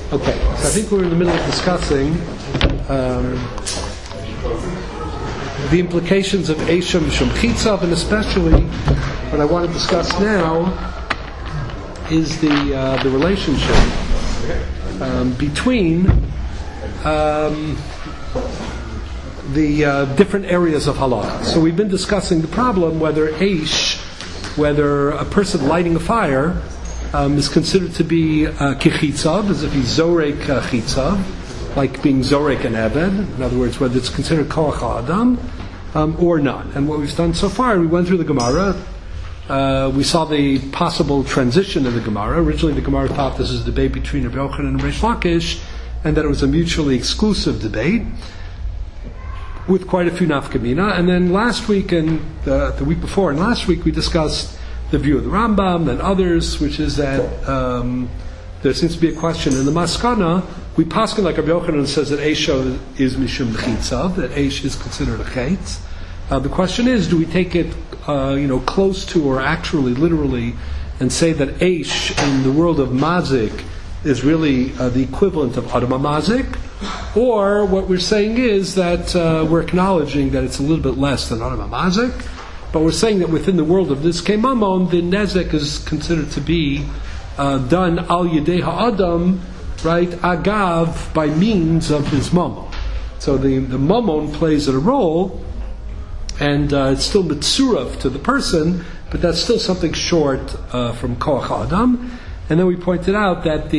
Okay, so I think we're in the middle of discussing the implications of Eisha Mishum Chitzav, and especially what I want to discuss now is the relationship between the different areas of halacha. So we've been discussing the problem whether a person lighting a fire is considered to be kichitzav, as if he's zorek chitzav, like being zorek an eved. In other words, whether it's considered koach ha'adam or not. And what we've done so far, we went through the Gemara. We saw the possible transition of the Gemara. Originally, the Gemara thought this was a debate between Rabbi Yochanan and Reish Lakish, and that it was a mutually exclusive debate with quite a few nafkamina. And then last week and the week before and last week, we discussed the view of the Rambam and others, which is that there seems to be a question in the Maskana. We paskin like Rabbi Yochanan says that Eisha is mishum chitzav, that Eish is considered a chaytz. The question is, do we take it close to or actually literally and say that Eish in the world of mazik is really the equivalent of Adama mazik, or what we're saying is that we're acknowledging that it's a little bit less than Adama mazik, but we're saying that within the world of Nizkei Mamon, the nezek is considered to be done al yedei ha'adam, right, agav, by means of his mamon. So the mamon plays a role, and it's still mitzurav to the person, but that's still something short from koach ha'adam. And then we pointed out that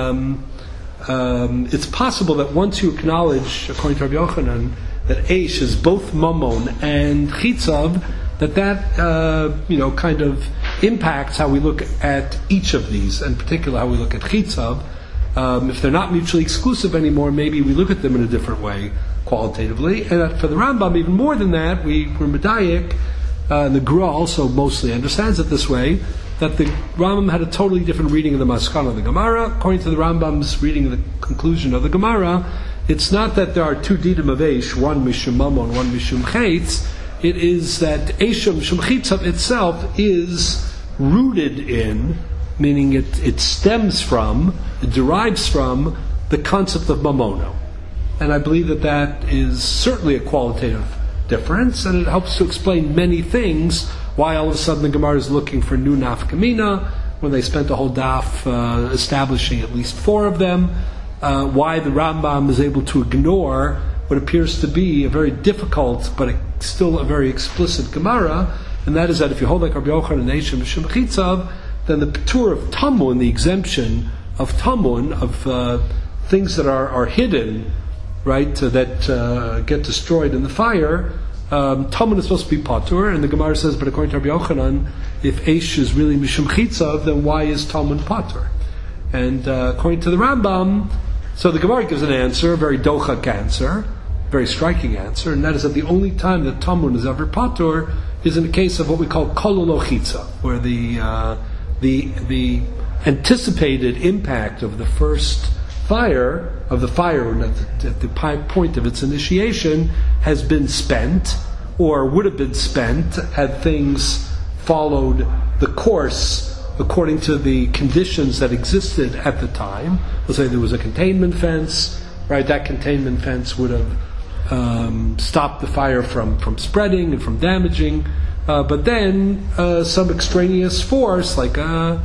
it's possible that once you acknowledge, according to Rabbi Yochanan, that Eish is both mamon and chitzav, that kind of impacts how we look at each of these, and particularly how we look at chitzav. If they're not mutually exclusive anymore, maybe we look at them in a different way qualitatively. And for the Rambam, even more than that, we're medayik, and the Gra also mostly understands it this way, that the Rambam had a totally different reading of the Maskana of the Gemara. According to the Rambam's reading of the conclusion of the Gemara, it's not that there are two didim of Eish, one mishum mamon, one mishum chaytz. It is that Eisha mishum chitzav itself is rooted in, meaning it stems from, it derives from the concept of mamono. And I believe that is certainly a qualitative difference, and it helps to explain many things, why all of a sudden the Gemara is looking for new nafkamina, when they spent a whole daf establishing at least four of them, why the Rambam is able to ignore what appears to be a very difficult, but still a very explicit Gemara, and that is that if you hold like Rabbi Yochanan and Eisha Mishum Chitzav, then the Patur of Tamun, the exemption of Tamun, of things that are hidden, right, that get destroyed in the fire, Tamun is supposed to be Patur, and the Gemara says, but according to Rabbi Yochanan, if Eish is really Mishum Chitzav, then why is Tamun Patur? And according to the Rambam, so the Gemara gives an answer, a very dochak answer, very striking answer, and that is that the only time that Tamun is ever Patur is in the case of what we call kololo chitza, where the anticipated impact of the first fire, at the point of its initiation, has been spent, or would have been spent had things followed the course according to the conditions that existed at the time. Let's say there was a containment fence, right? That containment fence would have stopped the fire from spreading and from damaging. But then some extraneous force, like a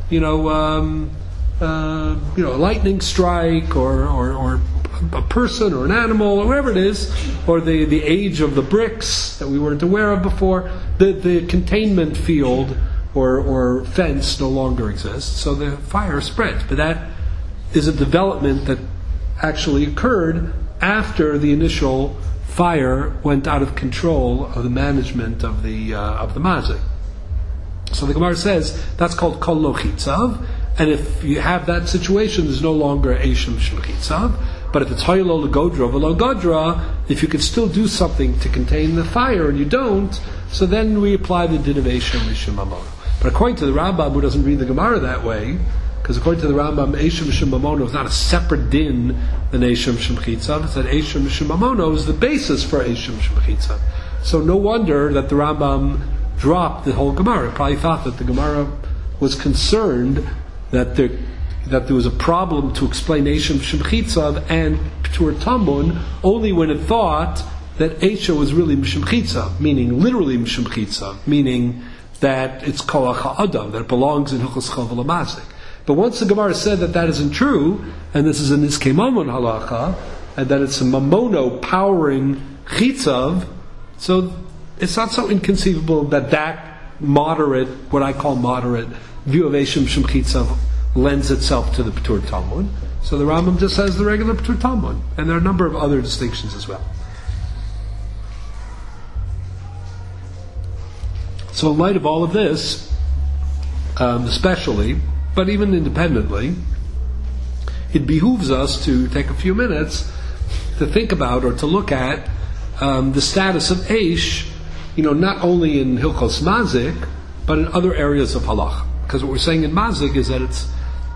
lightning strike, or a person or an animal or whatever it is, or the age of the bricks that we weren't aware of before, the containment field or fence no longer exists, so the fire spreads. But that is a development that actually occurred after the initial fire went out of control of the management of the mazik. So the Gemara says that's called kol lo chitzav, and if you have that situation, there's no longer eishim shel chitzav. But if it's haylo legodra v'lo godra, if you could still do something to contain the fire and you don't, so then we apply the din of eishim mishum mamono. But according to the Rambam, who doesn't read the Gemara that way, because according to the Rambam, eishim mishum mamono is not a separate din than eishim mishum chitzav. It's that eishim mishum mamono is the basis for eishim mishum chitzav. So no wonder that the Rambam dropped the whole Gemara. He probably thought that the Gemara was concerned that there that there was a problem to explain Eisha Mishum Chitzav and P'tur Tamun only when it thought that Eisha was really Mishum Chitzav, meaning literally Mishum Chitzav, meaning that it's Koach HaAdam, that it belongs in Hilchos Chovel HaMazik. But once the Gemara said that that isn't true, and this is a Niskei Mamon halacha, and that it's a mamono powering Chitzav, so it's not so inconceivable that moderate, what I call moderate, view of Eisha Mishum Chitzav lends itself to the P'tur Talmud. So the Rambam just says the regular P'tur Talmud, and there are a number of other distinctions as well. So in light of all of this, especially, but even independently, it behooves us to take a few minutes to think about or to look at the status of Eish, not only in Hilchos Mazik, but in other areas of Halach. Because what we're saying in Mazik is that it's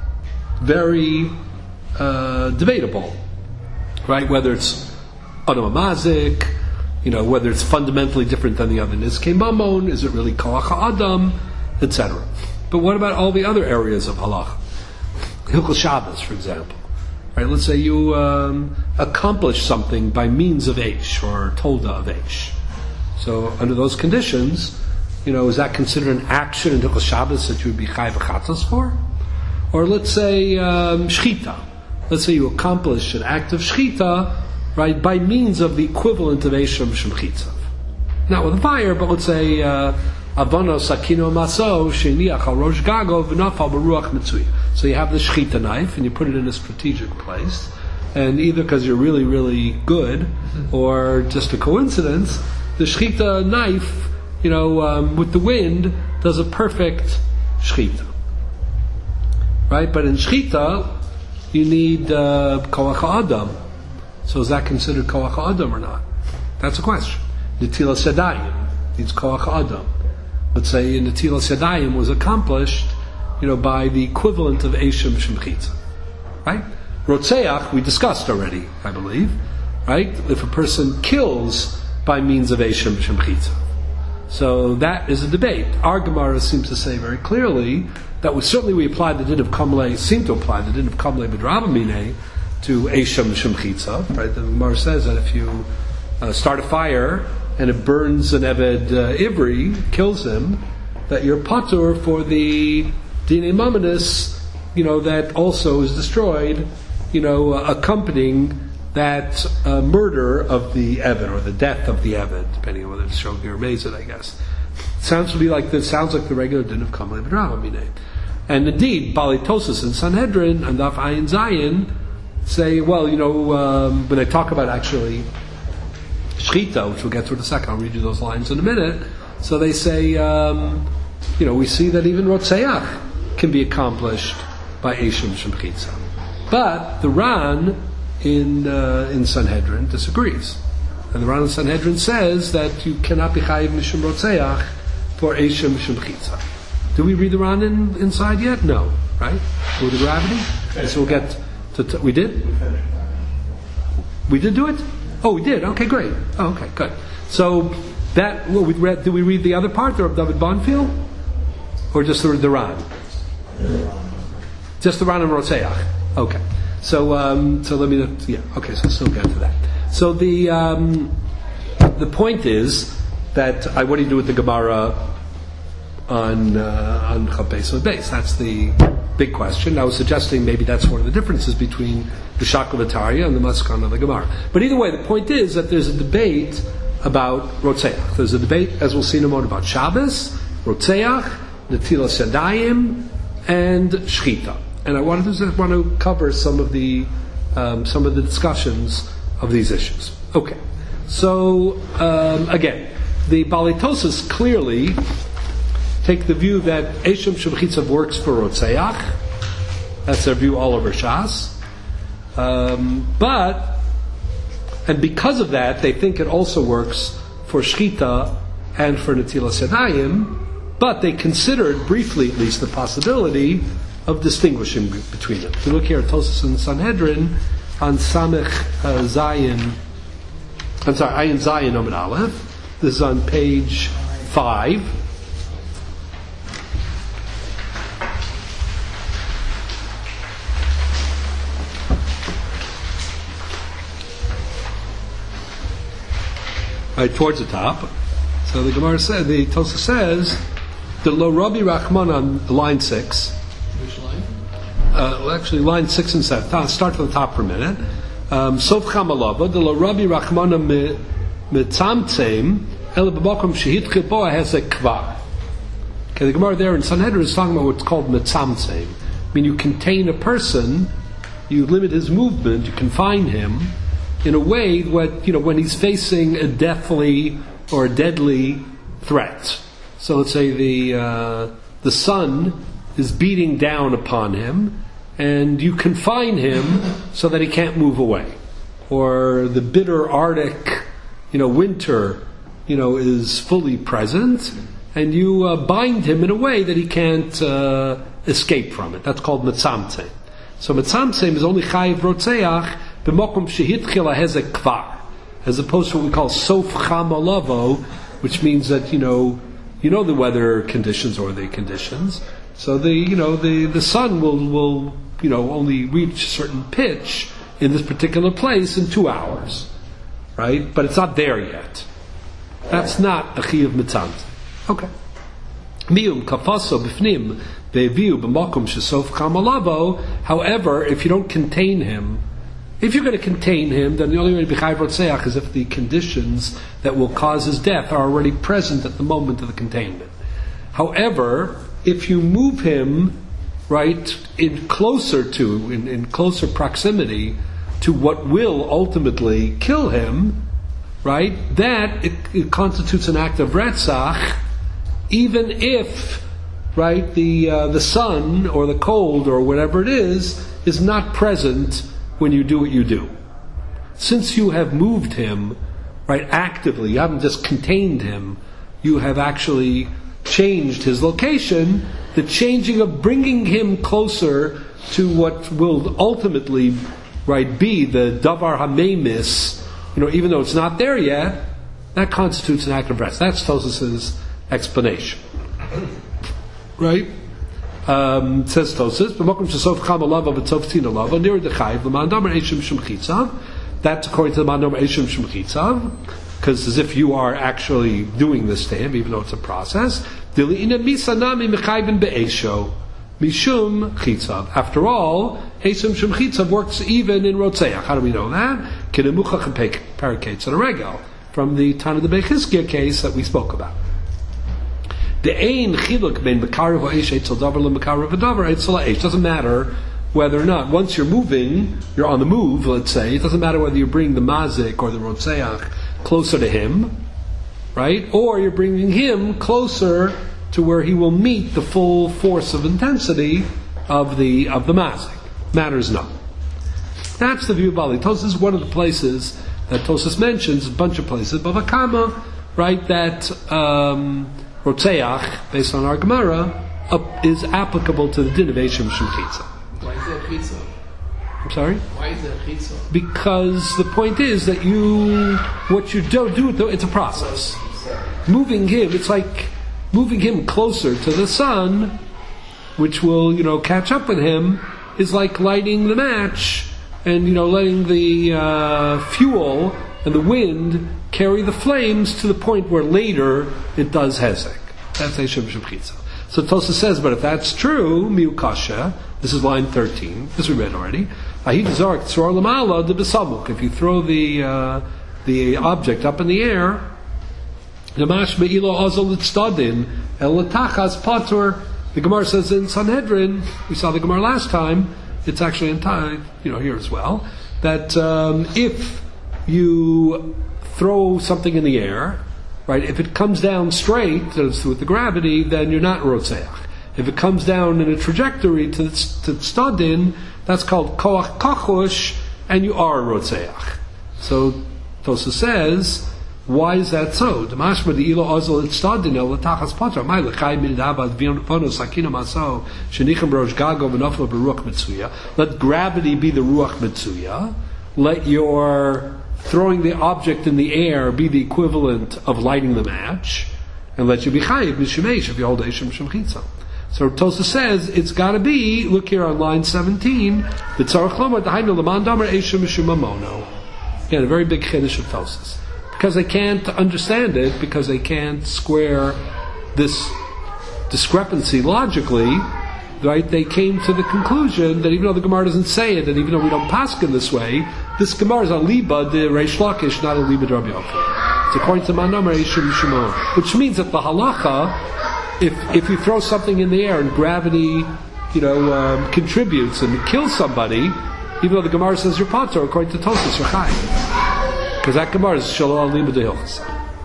very debatable, right? Whether it's Adam Mazik, whether it's fundamentally different than the other Niskei Mamon, is it really Koach HaAdam, etc. But what about all the other areas of Halach? Hilchos Shabbos, for example. Right? Let's say you accomplish something by means of Eish, or Tolda of Eish. So under those conditions, is that considered an action in Hilchos Shabbos that you would be Chai V'chatos for? Or let's say Shchita. Let's say you accomplish an act of Shchita, right, by means of the equivalent of Eisha Mishum Chitzav. Not with a fire, but let's say Avano Sakino Maso Sheniach Al Rosh Gago V'Nafal B'Ruach Mitzuya. So you have the Shchita knife and you put it in a strategic place, and either because you're really, really good or just a coincidence, the Shchita knife, with the wind, does a perfect Shchita. Right? But in Shchita, you need Koach HaAdam. So is that considered Koach HaAdam or not? That's a question. Netilas Yadayim needs Koach HaAdam. Let's say Netilas Yadayim was accomplished, by the equivalent of Eisha Mishum Chitzav. Right? Rotzeach, we discussed already, I believe. Right? If a person kills by means of Eisha Mishum Chitzav. So that is a debate. Our Gemara seems to say very clearly that we apply the din of Kamlei, seem to apply the din of Kamlei B'Drabamine to Eisha Mishum Chitzav. Right? The Gemara says that if you start a fire and it burns an Eved Ivri, kills him, that you're patur for the Dinei Mamonis, that also is destroyed, accompanying that murder of the Eved, or the death of the Eved, depending on whether it's Shogi or Mezid, I guess. Sounds like the regular din of Kamlei B'Drabamine. And indeed, Bali Tosas and Sanhedrin and Daf Ayin Zayin say, when they talk about actually Shchita, which we'll get to in a second, I'll read you those lines in a minute. So they say, we see that even Rotzeach can be accomplished by Eisha Mishum Chitzav. But the Ran in Sanhedrin disagrees. And the Ran in Sanhedrin says that you cannot be Chayiv Mishum Rotzeach for Eisha Mishum Chitzav. Do we read the Ran inside yet? No. Right? With the gravity? Okay, so we'll get to... We did? We did do it? Oh, we did. Okay, great. Oh, okay, good. So that we read. Did we read the other part of David Bonfield, or just the Ran? Just the Ran and Rotzeach. Okay. So let me. Yeah. Okay. So let's still get to that. So the point is that what do you do with the Gemara on Chapes Beis? That's the big question. I was suggesting maybe that's one of the differences between the Shaklavataria and the Maskan of the Gemara. But either way, the point is that there's a debate about Rotzeach. There's a debate, as we'll see in a moment, about Shabbos, Rotzeach, Netilas Yadayim, and Shchita. And I want to cover some of the discussions of these issues. Okay. So again, the Balei Tosas clearly take the view that Eisha Mishum Chitzav works for Rotzeach. That's their view all over Shas. And because of that, they think it also works for Shchita and for Netilas Yadayim, but they considered, briefly at least, the possibility of distinguishing between them. If you look here at Tosas and Sanhedrin, on Samech Zayin, Ayin Zayin Amud Aleph, this is on page 5. right towards the top. So the Gemara says, the Tosafos says, the Lo Rabbi Rachman on line 6. Which line? Actually, line 6 and 7. Start from the top for a minute. Sof Chamalava, the Lo Rabbi Rachman Mitzamtzem, El B'Makom Shehitchil Bo Hezek Kvar. Okay, the Gemara there in Sanhedrin is talking about what's called Mitzamtzem. I mean, you contain a person, you limit his movement, you confine him in a way that, when he's facing a deathly or a deadly threat. So let's say the sun is beating down upon him, and you confine him so that he can't move away. Or the bitter Arctic, winter, is fully present, and you bind him in a way that he can't escape from it. That's called Mitzamtzem. So Mitzamtzem is only Chayiv Rotzeach b'mokum shehitchil hezek kvar, as opposed to what we call Sof Chamalavo, which means that the weather conditions or the conditions. So the sun will only reach a certain pitch in this particular place in 2 hours, right? But it's not there yet. That's not a Chiyuv Mitzamtzem. Okay. Miyum kafaso b'fnim be'eviu b'makom shesof chamalavo. However, if you don't contain him, if you're going to contain him, then the only way to be chayiv rotzeach is if the conditions that will cause his death are already present at the moment of the containment. However, if you move him right in closer proximity to what will ultimately kill him, right, that it constitutes an act of retzach, even if, right, the sun or the cold or whatever it is not present when you do what you do. Since you have moved him, right, actively, you haven't just contained him, you have actually changed his location. The changing of bringing him closer to what will ultimately, right, be the davar hamemis, even though it's not there yet, that constitutes an act of rest. That's Tosafos' explanation. Right? Says Tosafos, "B'makom shesof chamalava v'tzof tina lava near the chayiv l'mandamer eishim shemchitzav." That's according to the mandamer eishim shemchitzav, because as if you are actually doing this to him, even though it's a process. Dili'ina misanami mechayvin be'esho mishum chitzav. After all, eishim shemchitzav works even in rotzeach. How do we know that? Kinemuchach and parakates and a regel from the Tana de Bechizkiah case that we spoke about. Doesn't matter whether or not, once you're moving, you're on the move, let's say, it doesn't matter whether you bring the mazik or the rotzeach closer to him, right? Or you're bringing him closer to where he will meet the full force of intensity of the mazik. Matters not. That's the view of Bali. Tosafos is one of the places that Tosafos mentions, a bunch of places, Bava Kama, right, that Rotzeach, based on our Gemara, is applicable to the din of Eishim Shemchitza. Why is there chitza? I'm sorry? Why is there chitza? Because the point is that what you do, it's a process. Moving him, it's like moving him closer to the sun, which will, catch up with him, is like lighting the match and, letting the fuel and the wind carry the flames to the point where later it does hezek. That's Eishim Shemchitza. So Tosafos says, but if that's true, miukasha, this is line 13, this we read already. If you throw the object up in the air, the Gemara says in Sanhedrin, we saw the Gemara last time, it's actually in time, here as well, that if you throw something in the air, right, if it comes down straight, with the gravity, then you're not rotzeach. If it comes down in a trajectory to stadin, that's called koach kachush, and you are rotzeach. So Tosafos says, why is that so? Let gravity be the ruach mitzuya. Let your throwing the object in the air be the equivalent of lighting the match, and let you be chayiv mishemesh if you hold Eishim Shemchitza. So Tosafos says it's got to be. Look here on line 17. Again, a very big chiddush of Tosafos, because they can't understand it, because they can't square this discrepancy logically, right? They came to the conclusion that even though the Gemara doesn't say it, and even though we don't paskin this way, this Gemara is a liba de Reish Lakish, not a liba de Rabbi Yochanan. It's according to Manomer Yishim Shimon, which means that the halacha, if you throw something in the air and gravity, contributes and kills somebody, even though the Gemara says you're pater, according to Tosfos, you're chayv, because that Gemara is shalom liba de Hilchos.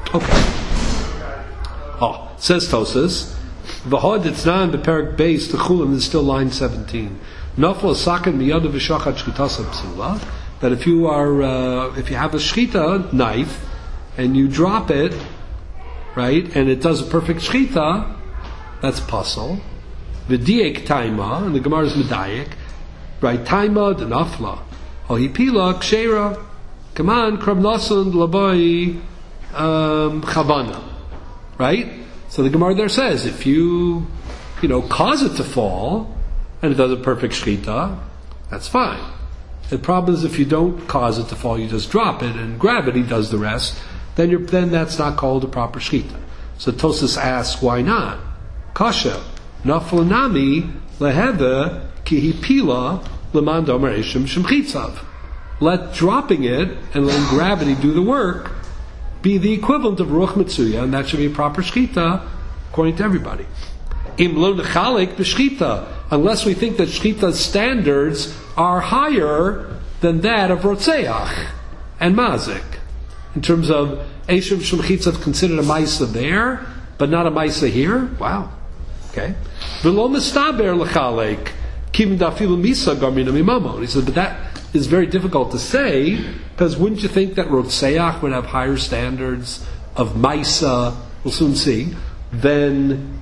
Okay. Says Tosfos, v'hod etznan beperek beis techulin is still line 17. Nafal saken miyad v'shachat shchitas psula. That if you have a shchita knife and you drop it, right, and it does a perfect shchita, that's pasul. V'diek taima, and the Gemara is medayek, right? Taima de nafla, ohipila kshera, come on, krab nasan labai chavana, right? So the Gemara there says, if you cause it to fall, and it does a perfect shchita, that's fine. The problem is if you don't cause it to fall, you just drop it, and gravity does the rest, then that's not called a proper shchita. So Tosfos asks, why not? Kasha, naflanami leheva kihipila leman domer eshim shemchitzav. Let dropping it and letting gravity do the work be the equivalent of ruach mitzuya, and that should be a proper shchita according to everybody. Im lo nechalik b'shchita, unless we think that shchita's standards are higher than that of rotzeach and mazik, in terms of eshim shemchitzav considered a maisa there, but not a maisa here. Wow. Okay. V'lo mistaber lechalek kim dafilu misa garmina mimamon. He said, but that is very difficult to say, because wouldn't you think that Rotzeach would have higher standards of Maisa, we'll soon see, than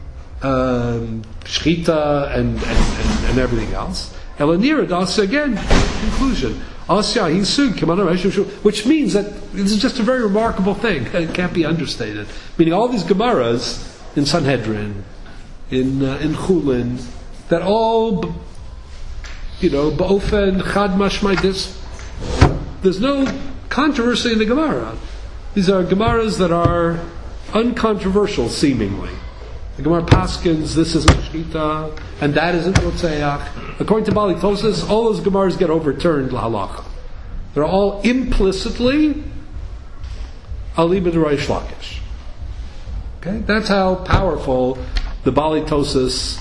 Shchita and everything else? Elanira das again, conclusion. Which means that this is just a very remarkable thing. It can't be understated. Meaning all these Gemaras in Sanhedrin, in Chulin, that all ba'ofen chad mashmai, there's no controversy in the Gemara. These are Gemaras that are uncontroversial, seemingly. The Gemara paskins, this isn't shchita, and that isn't rotzeach. According to Bali Tosfos, all those Gemaras get overturned lahalacha. They're all implicitly aliba de Reish Lakish. Okay, that's how powerful the Bali Tosfos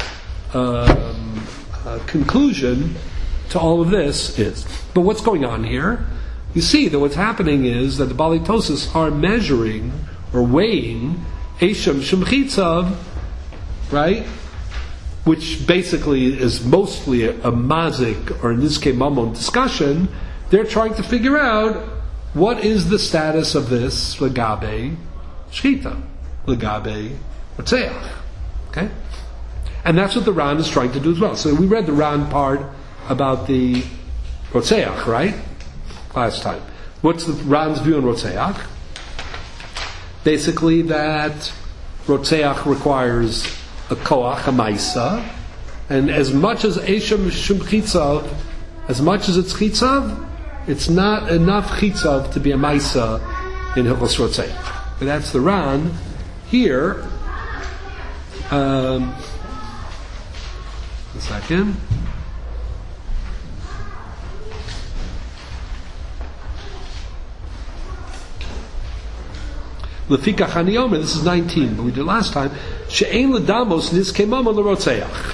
conclusion to all of this is. But what's going on here? You see that what's happening is that the Bali Tosfos are measuring or weighing Esham Shemchitzav, right? Which basically is mostly a mazik, or in this case mamon discussion. They're trying to figure out what is the status of this legabe shchita, legabe rotzeach. Okay? And that's what the Ran is trying to do as well. So we read the Ran part about the Rotzeach, right? Last time. What's the Ran's view on Rotzeach? Basically that Rotzeach requires a koach, a maisa, and as much as Esham Shum Chitzav, as much as it's Chitzav, it's not enough Chitzav to be a maisa in Hilchos Rotzeach. But that's the Ran. Here, a second. Lefika Chaniomer, this is 19, but we did last time. She'ein ledamos niskemam l'rotzeach.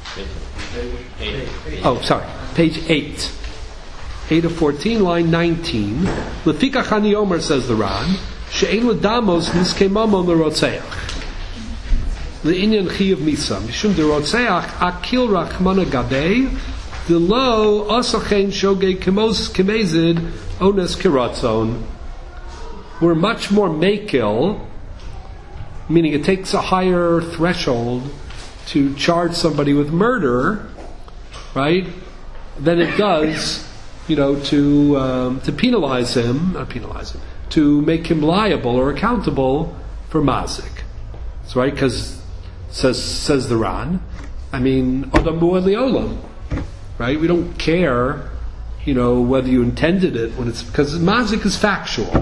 Oh, sorry, page 8. 8 of 14, line 19. Lefika Chaniomer, says the Ran, she'ein ledamos niskemam l'rotzeach. L'inyan chi of misa. Mishum de rotzeach akil rachmana gabei the lo asachen shogei kemezid ones kiratzon. We're much more makil, meaning it takes a higher threshold to charge somebody with murder, right, than it does, to penalize him, to make him liable or accountable for mazik. That's right, because says the Ran, Adam Mu'ad Li'olam, right? We don't care, whether you intended it when it's, because mazik is factual.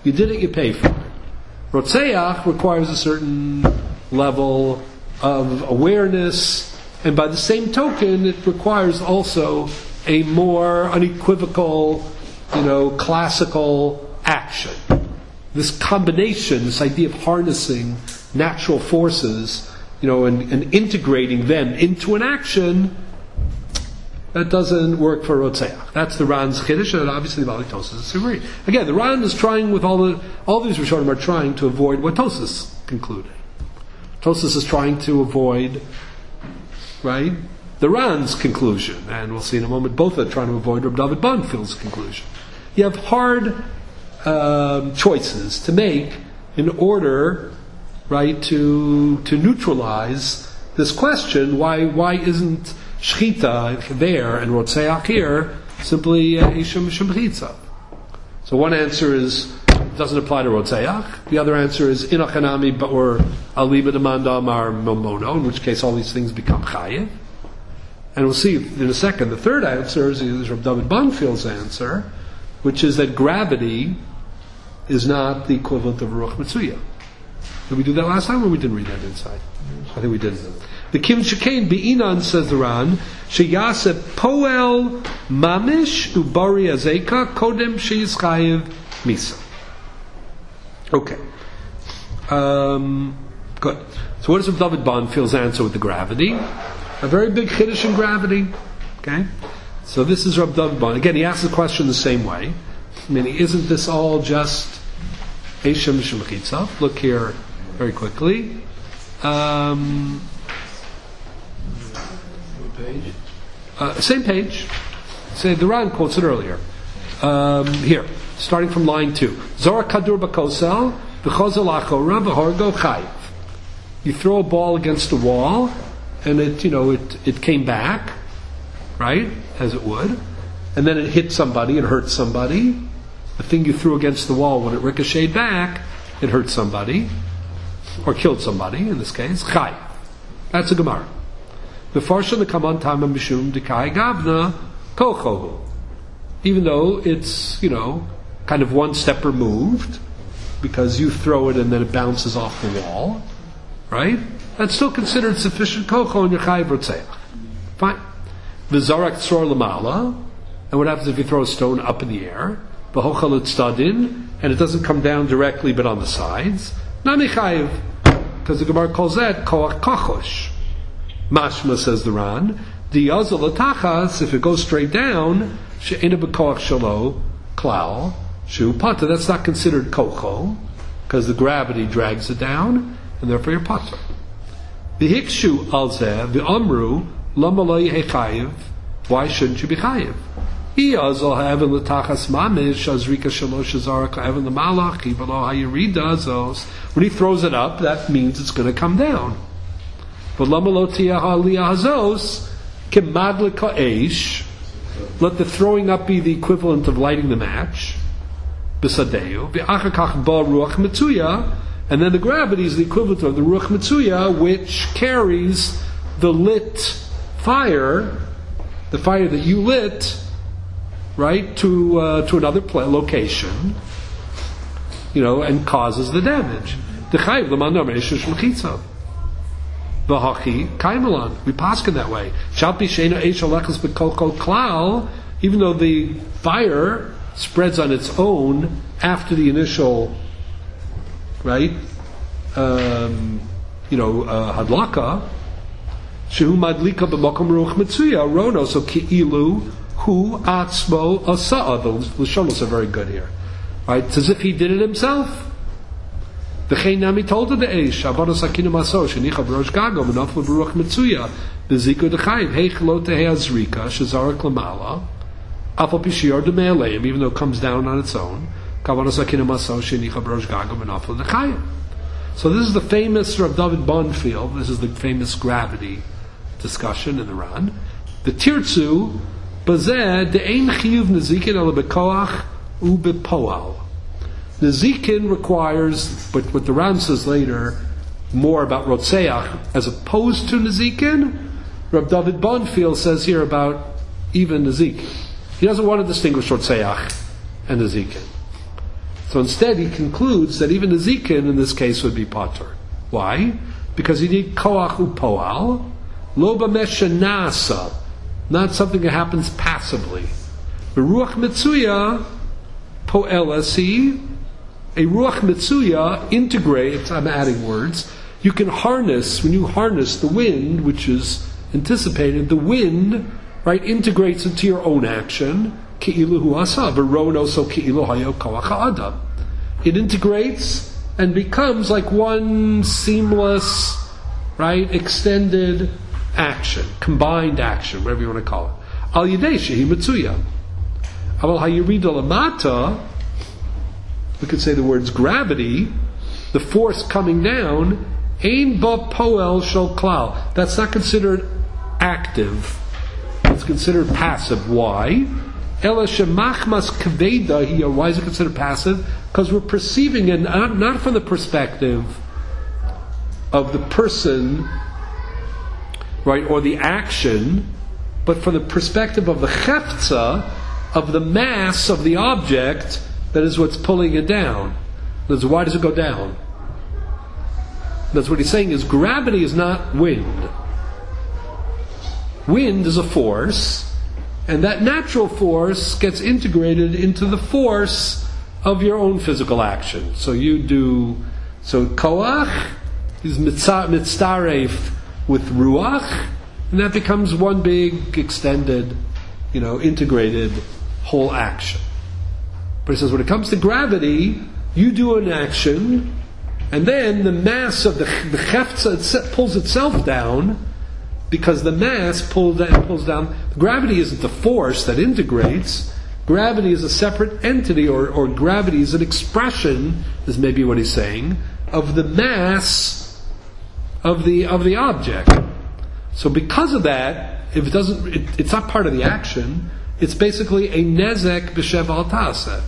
You did it, you pay for it. Rotzeach requires a certain level of awareness, and by the same token, it requires also a more unequivocal, classical action. This combination, this idea of harnessing natural forces, and integrating them into an action, that doesn't work for Rotzeach. That's the Ran's Chiddush, and obviously the Baalei Tosfos disagree. Again, the Ran is trying with all these Rishonim are trying to avoid what Tosfos concluded. Tosfos is trying to avoid, right, the Ran's conclusion, and we'll see in a moment both are trying to avoid Reb David Bonfield's conclusion. You have hard choices to make in order, right, to neutralize this question. Why isn't Shchita there and Rotzeach here simply Isham Shemchitza? So one answer is it doesn't apply to Rotzeach. The other answer is Inachanami or Aliba Demanda Amar Momono, in which case all these things become Chayiv. And we'll see in a second. The third answer is Reb David Bonfield's answer, which is that gravity is not the equivalent of Ruach Mitzuya. Did we do that last time, or we didn't read that inside? I think we didn't. The Kim Shekain Be'inan, says the Ran, Sheyase Poel Mamish Ubari Azeka Kodem Sheyischayev Misa. Okay. Good. So what is David Bonfield's answer with the gravity? A very big chiddush in gravity. Okay? So this is Reb David Bon. Again, he asks the question the same way. Isn't this all just Eishem Shemchitza? Look here very quickly. Same page. Say the Ran quotes it earlier. Here, starting from line 2. Zora kadur bakosel v'chozel achora v'horgo chayiv. You throw a ball against a wall, and it came back, right, as it would, and then it hit somebody, it hurt somebody. The thing you threw against the wall, when it ricocheted back, it hurt somebody, or killed somebody, in this case, chayiv. That's a Gemara. The farsha the kaman tama mishum dekai gavna kochohu. Even though it's, kind of one step removed, because you throw it and then it bounces off the wall, right? That's still considered sufficient kocho in your chayiv rotzeach. Fine. V'zarak tzor lamala, and what happens if you throw a stone up in the air? V'hochal tzadin, and it doesn't come down directly but on the sides. Nami chayiv, because the Gemara calls that koach kachosh. Mashma, says the Ran, the yazal atachas, if it goes straight down, she'ena b'koach shalo klal shu pata. That's not considered kocho, because the gravity drags it down, and therefore you're pata. V'hikshu al zeh v'amru lama lo yehe chayiv. Why shouldn't you be chayiv? Iyazal ha'evan l'tachas mamish azrika shalosh azarak ha'evan l'malach ibalo ha'yirida zos. When he throws it up, that means it's going to come down. But lama lo tiyah ha'aliyah hazos kemadlika eish. Let the throwing up be the equivalent of lighting the match. B'sadeu v'achakach ba ruach mitzuya, and then the gravity is the equivalent of the ruach mitzuya, which carries the lit fire, the fire that you lit, right, to another location, and causes the damage. The chayiv l'man eisha shmechitza. V'hachi kaimelan. We paskin that way. Shalpi sheina eisha lechas b'kolkol klal. Even though the fire spreads on its own after the initial, right, hadlaka. Shehu madlika b'makom ruach mitzuya rono. So ki'ilu hu atzmo asa'a. The Lashonos are very good here. Right? It's as if he did it himself. V'chein nami told the eish avodas hakinu maso shenicha b'rosh gago v'naflu b'ruach mitzuya b'ziku d'chayiv heich lo tehei azrika shezarak lamala afal pishior d'me'aleim, even though it comes down on its own kavodas hakinu maso shenicha b'rosh gago v'naflu d'chayiv. So this is the famous Reb David Bonfield. This is the famous gravity discussion in the Ran. The Tirtzu bazeh de'ein chiyuv nezikin ala bekoach u bepoal. Nezikin requires, but what the Ran says later, more about Rotzeach as opposed to Nezikin. Reb David Bonfield says here about even Nezikin. He doesn't want to distinguish Rotzeach and Nezikin. So instead, he concludes that even a zikin in this case would be patur. Why? Because you need koach upoal, lo b'mesha nasa, not something that happens passively. Ruach mitzuya poelasi, a ruach mitzuya integrates. I'm adding words. You can harness, when you harness the wind, which is anticipated, the wind, right, integrates into your own action. It integrates and becomes like one seamless, right, extended action, combined action, whatever you want to call it. Al yidei shehi mitzuya. Aval hayirida lamata, we could say the words gravity, the force coming down, ein ba poel shel klal. That's not considered active. It's considered passive. Why? Ela shemachmas kaveda here. Why is it considered passive? Because we're perceiving it not from the perspective of the person, right, or the action, but from the perspective of the chefza, of the mass of the object that is what's pulling it down. That's why does it go down? That's what he's saying is gravity is not wind. Wind is a force, and that natural force gets integrated into the force of your own physical action. So koach is mitzaref with ruach, and that becomes one big extended, integrated whole action. But he says when it comes to gravity, you do an action, and then the mass of the chefza pulls itself down, because the mass pulls down. Gravity isn't the force that integrates. Gravity is a separate entity, or gravity is an expression, is maybe what he's saying, of the mass of the object. So because of that, if it doesn't, it's not part of the action. It's basically a nezek b'shev al ta'aseh.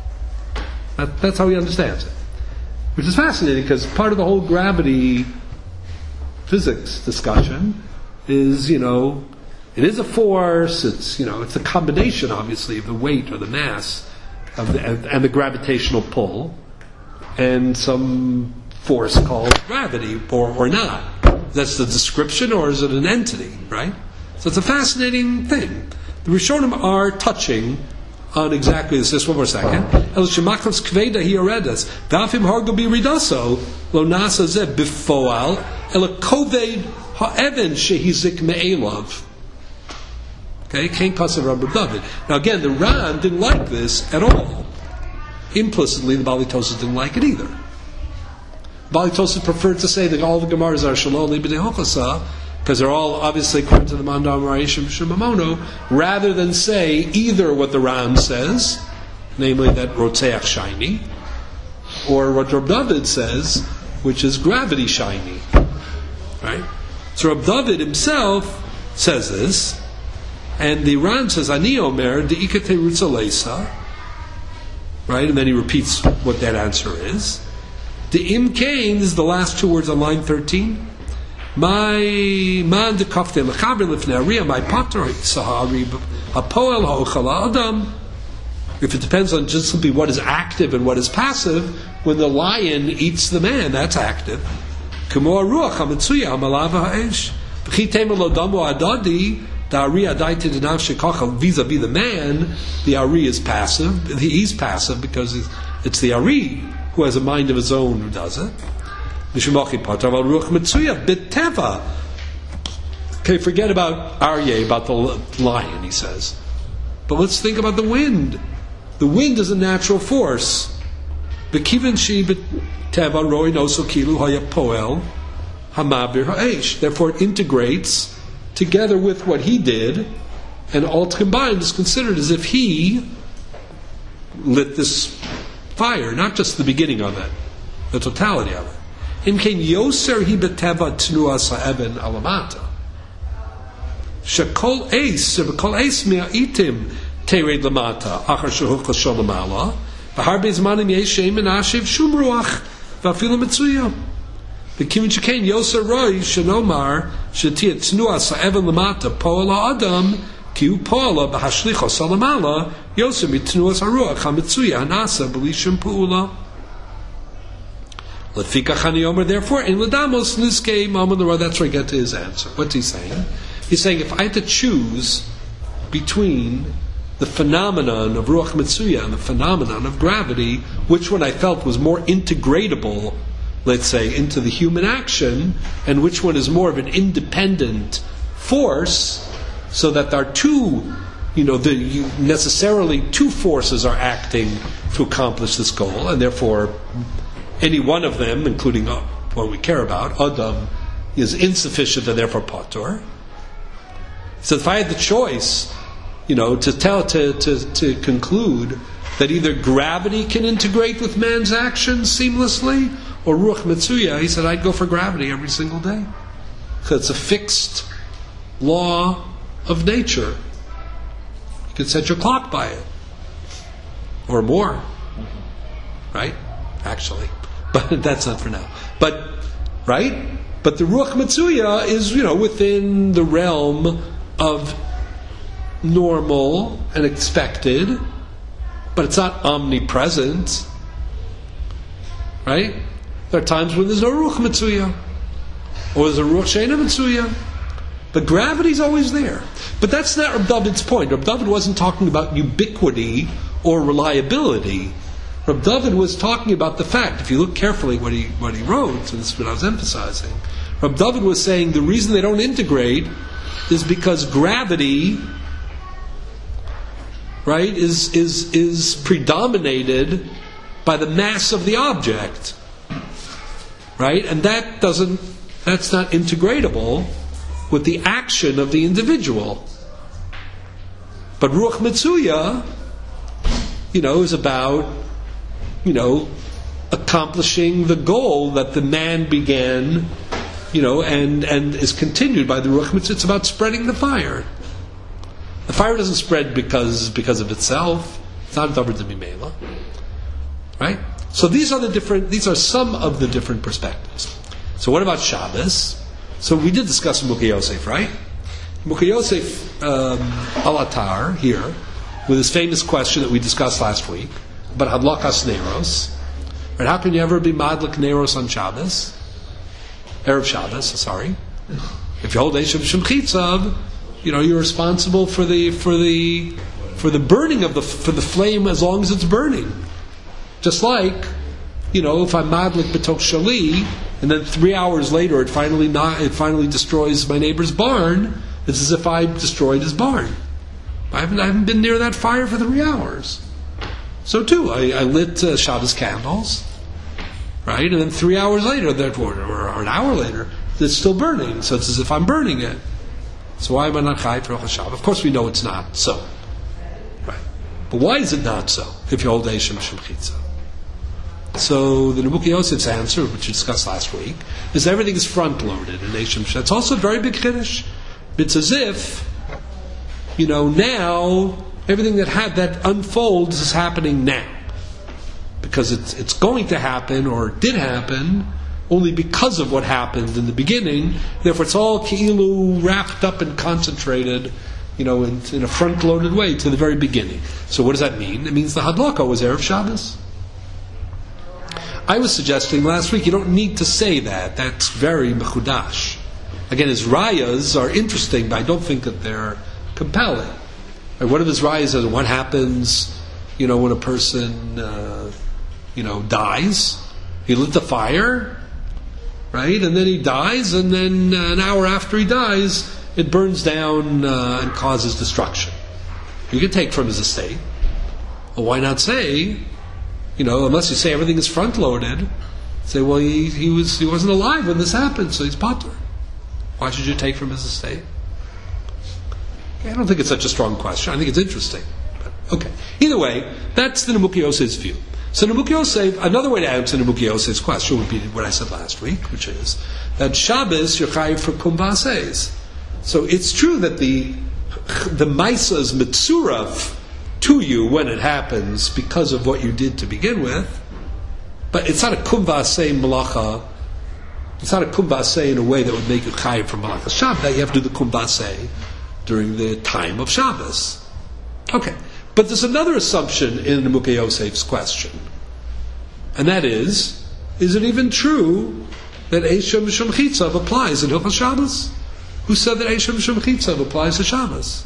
That's how he understands it, which is fascinating because part of the whole gravity physics discussion is, it is a force. It's it's a combination, obviously, of the weight or the mass and the gravitational pull, and some force called gravity or not. That's the description, or is it an entity, right? So it's a fascinating thing. The Rishonim are touching on exactly this. Just one more second. El shemakos kveda hioredas v'afim hargo biridaso lo nasa zeh bifoal el koved ha'even shehizik me'elav. Okay, Kain Kasav Rabbi David. Now again, the Ran didn't like this at all. Implicitly, the Bali Tosas didn't like it either. Bali Tosas preferred to say that all the Gemaras are Shalom Libidei Hochasa, because they're all obviously according to the Mandam Ra'ishim Shemamono, rather than say either what the Ran says, namely that Rotzeach shiny, or what Rab David says, which is gravity shiny. Right? So Rab David himself says this, and the Ran says, Ani Omer, De'ikate Rutzalesa, right? And then he repeats what that answer is. De'im Kain is the last two words on line 13. My man de kafte lechaber lifnei ariya, my pater sahari hapoel ha'ochala adam. If it depends on just simply what is active and what is passive, when the lion eats the man, that's active. Kamo ruach hamitzuya hamalava ha'esh v'chitem lo damu adadi. The ari adaita denav shekacha vis-a-vis the man. The ari is passive. He's passive because it's the ari who has a mind of his own who does it. Okay, forget about Aryeh, about the lion, he says. But let's think about the wind. The wind is a natural force. Therefore it integrates together with what he did, and all combined is considered as if he lit this fire, not just the beginning of it, the totality of it. Imkein yoser hi beteva tnuas ha'eben alamata. Shekol eis mia'itim tered lamata achar shehuchas shalom ala v'harbe zmanim yeshem and ashiv shum ruach v'afilu mitzuya. V'kivin shekein yoser roi shenomar shetia tnuas ha'eben lamata po'al ha'adam Kiu Paula b'hashlicho salamala Yosef mitnuas haruach hamitzuya hanasa b'lishim pu'ula. Lefika Chani Omer, therefore, in Ladamos Niskei Mamon. That's where I get to his answer. What's he saying? He's saying if I had to choose between the phenomenon of Ruach Mitzuya and the phenomenon of gravity, which one I felt was more integratable, let's say, into the human action, and which one is more of an independent force, so that there are two, necessarily two forces are acting to accomplish this goal, and therefore any one of them, including what we care about, Adam, is insufficient and therefore patur. So if I had the choice, to conclude that either gravity can integrate with man's actions seamlessly, or Ruach Mitzuya, he said, I'd go for gravity every single day. Because it's a fixed law of nature. You can set your clock by it. Or more. Right? Actually. But that's not for now. But, right? But the Ruach Mitzuya is, within the realm of normal and expected, but it's not omnipresent. Right? There are times when there's no Ruach Mitzuya, or there's a Ruach Sheina Mitzuya. But gravity's always there. But that's not Reb David's point. Reb David wasn't talking about ubiquity or reliability. Reb David was talking about the fact, if you look carefully what he wrote, and this is what I was emphasizing, Reb David was saying the reason they don't integrate is because gravity, right, is predominated by the mass of the object. Right? And that's not integratable with the action of the individual. But Ruach Mitzuya, is about, accomplishing the goal that the man began, and is continued by the Ruach Mitzuya. It's about spreading the fire. The fire doesn't spread because of itself. It's not davar d'mimela. Right? So these are some of the different perspectives. So what about Shabbos? So we did discuss Mukhi Yosef, right? Mukhi Yosef Alatar here, with his famous question that we discussed last week about Hadlakas Neiros. Right? How can you ever be Madlik Neiros on Shabbos? Erev Shabbos, sorry. If you hold Eishav Shemchitzav, you're responsible for the burning of the flame as long as it's burning. Just like, if I'm Madlik B'tok Shali, and then 3 hours later it finally destroys my neighbor's barn, it's as if I destroyed his barn. I haven't been near that fire for 3 hours. So too, I lit Shabbos candles, right? And then 3 hours later, or an hour later, it's still burning. So it's as if I'm burning it. So why am I not chayiv for Rosh Hashanah? Of course we know it's not so. Right? But why is it not so if you hold Eishem Shemchitza? So the Nebuchadnezzar Yosef's answer, which we discussed last week, is everything is front-loaded in Eishem Shemchitza. It's also a very big chiddush. It's as if, now everything that unfolds is happening now. Because it's going to happen, or did happen, only because of what happened in the beginning. Therefore it's all ki'ilu wrapped up and concentrated, in a front-loaded way to the very beginning. So what does that mean? It means the Hadlaka was Erev Shabbos. I was suggesting last week you don't need to say that. That's very mechudash. Again, his rayas are interesting, but I don't think that they're compelling. Right, one of his rayas is what happens, when a person, dies. He lit the fire, right? And then he dies, and then an hour after he dies, it burns down and causes destruction. You can take from his estate. Well, why not say, unless you say everything is front-loaded, say, well, he wasn't alive when this happened, so he's patur. Why should you take from his estate? I don't think it's such a strong question. I think it's interesting. But, okay. Either way, that's the Nebuchadnezzar Yosef's view. So Nebuchadnezzar Yosef, another way to answer Nebuchadnezzar Yosef's question would be what I said last week, which is that Shabbos you're chayiv for kumbases. So it's true that the Maisa is mitzurav to you when it happens because of what you did to begin with, but it's not a kumbaseh malacha. It's not a kumbaseh in a way that would make you chayiv from malacha Shabbat. You have to do the kumbaseh during the time of Shabbos. Okay, but there's another assumption in Mukhe Yosef's question, and that is it even true that Eisha Mishum Chitzav applies in Hilchos Shabbos? Who said that Eisha Mishum Chitzav applies to Shabbos?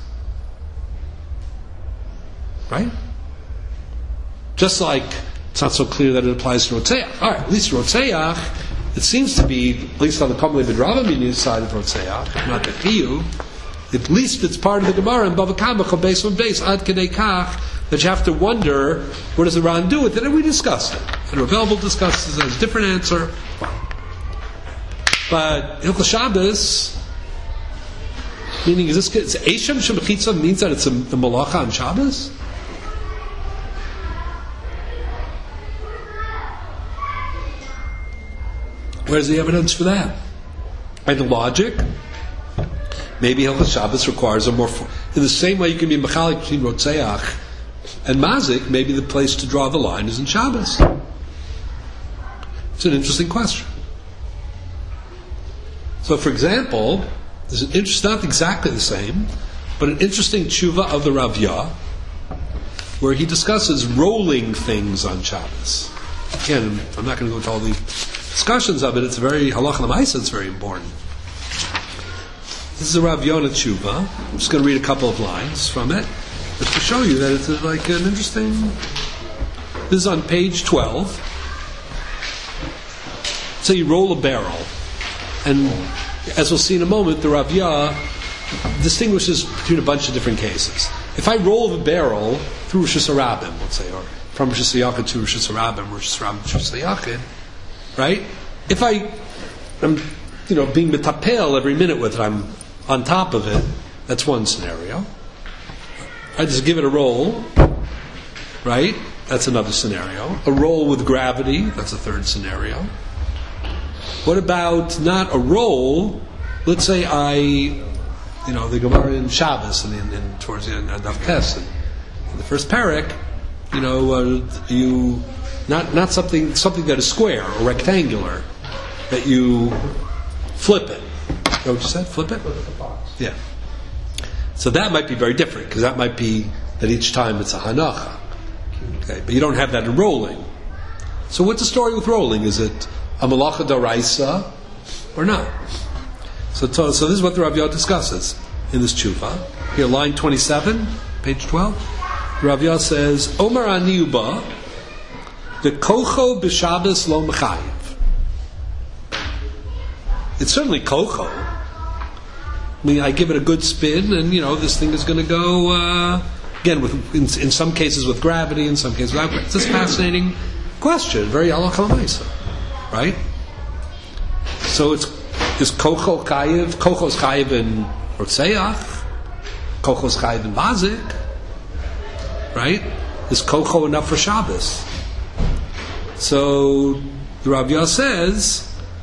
Right? Just like it's not so clear that it applies to Rotzeach. All right, at least Rotzeach, it seems to be, at least on the Kamei B'Rava Minyan side of Rotzeach, not the Chiyuv, at least it's part of the Gemara in Bava Kama, Chobeis on Beis, Ad Kedei Kach, that you have to wonder, what does the Ran do with it? And we discussed it. And Rav Elbel discusses it as a different answer. But Hilchos Shabbos, meaning, is this Eishem Shemachitza means that it's a malacha on Shabbos? Where's the evidence for that? And the logic? Maybe Hilchos Shabbos requires a more... In the same way you can be mechalik between Rotzeach and Mazik, maybe the place to draw the line is in Shabbos. It's an interesting question. So, for example, there's an not exactly the same, but an interesting tshuva of the Ravya, where he discusses rolling things on Shabbos. Again, I'm not going to go into all the discussions of it. It's very halacha l'maisa. It's very important. This is a Rav Yonah tshuva. I'm just going to read a couple of lines from it, just to show you that it's like an interesting. This is on page 12. So you roll a barrel, and as we'll see in a moment, the Ravya distinguishes between a bunch of different cases. If I roll a barrel through Rosh Hashanah, let's say, or from Rosh Hashanah to Rosh Hashanah, Rosh Hashanah to Rosh Hashanah, right? If I'm being metapel every minute with it, I'm on top of it, that's one scenario. I just give it a roll, right? That's another scenario. A roll with gravity, that's a third scenario. What about not a roll? Let's say the Gemara in Shabbos and towards the end of Ches, in the first parak, you not something that is square or rectangular, that you flip it. Is that what you said? Flip it? Yeah. So that might be very different, because that might be that each time it's a hanacha. Okay, but you don't have that in rolling. So what's the story with rolling? Is it a malacha d'oraisa or not? So this is what the Rav Yah discusses in this tshuva. Here, line 27, page 12. The Rav Yah says, Omar Aniuba, the kocho b'Shabbos lo mechayiv. It's certainly kocho. I mean, I give it a good spin, and this thing is going to go again in some cases with gravity, in some cases without gravity. It's a fascinating question, very halacha l'maisa, right? So is kocho chayiv? Kocho's chayiv in Rotzeach. Kocho's chayiv in Mazik, right? Is kocho enough for Shabbos? So the Rav Yah says,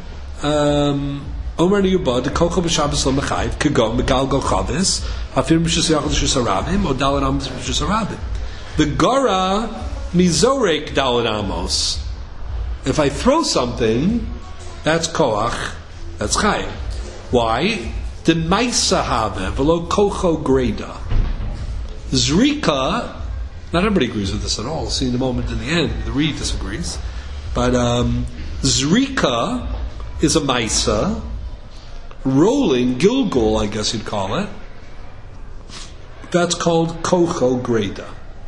Omer Niyubah, the kocho b'Shabbos lo mechayiv, kegom megal go chavis, hafir b'shus yachol b'shus harabim, or daled amos b'shus harabim. The Gora mizorek daled amos. If I throw something, that's koach, that's chayiv. Why? The maisa have v'lo kocho greda. Zrika, not everybody agrees with this at all. We'll see in a moment in the end. The Reed disagrees. But Zrika is a maisa. Rolling, Gilgul, I guess you'd call it. That's called kocho greda.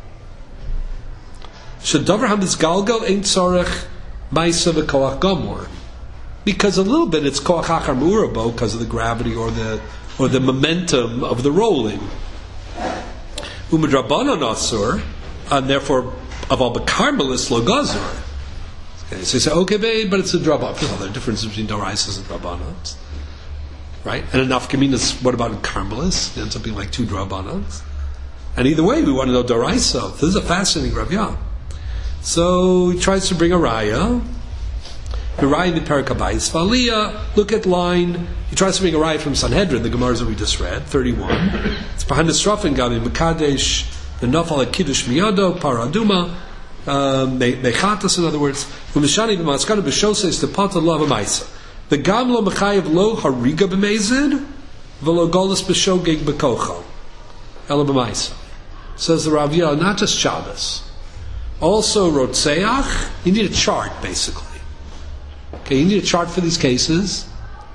Shedavar hamitz galgal ain't tzarech maisa v'koach gamor. Because a little bit it's koach hachar murabo because of the gravity or the momentum of the rolling. Umadrabanan asur, and therefore aval b'karmelis lo gazur. Okay, so you say okay, babe, but it's a drabban. There's other difference between doraisas and drabbanans, right? And enough kaminas. What about in karmelis? It ends up being like two drabbanans. And either way, we want to know doraisa. This is a fascinating Rav Yah. So he tries to bring a raya. The raya in the Perikabayis Valiyah. Look at line. He tries to bring a raya from Sanhedrin, the Gemaras that we just read, 31. It's behind the Srafin Gabi Mekadesh, the Nafal at Kiddush Miyado, Paraduma, Mechatas, in other words, Umishani b'maskana b'shosei is the pata love maisa. The Gamlo Mechayev lo hariga b'mezid. v'lo golus b'shogeg b'kocho, ela b'maisa. Says the Rav Yah, not just Shabbos. Also Rotseach, you need a chart, basically. Okay, you need a chart for these cases,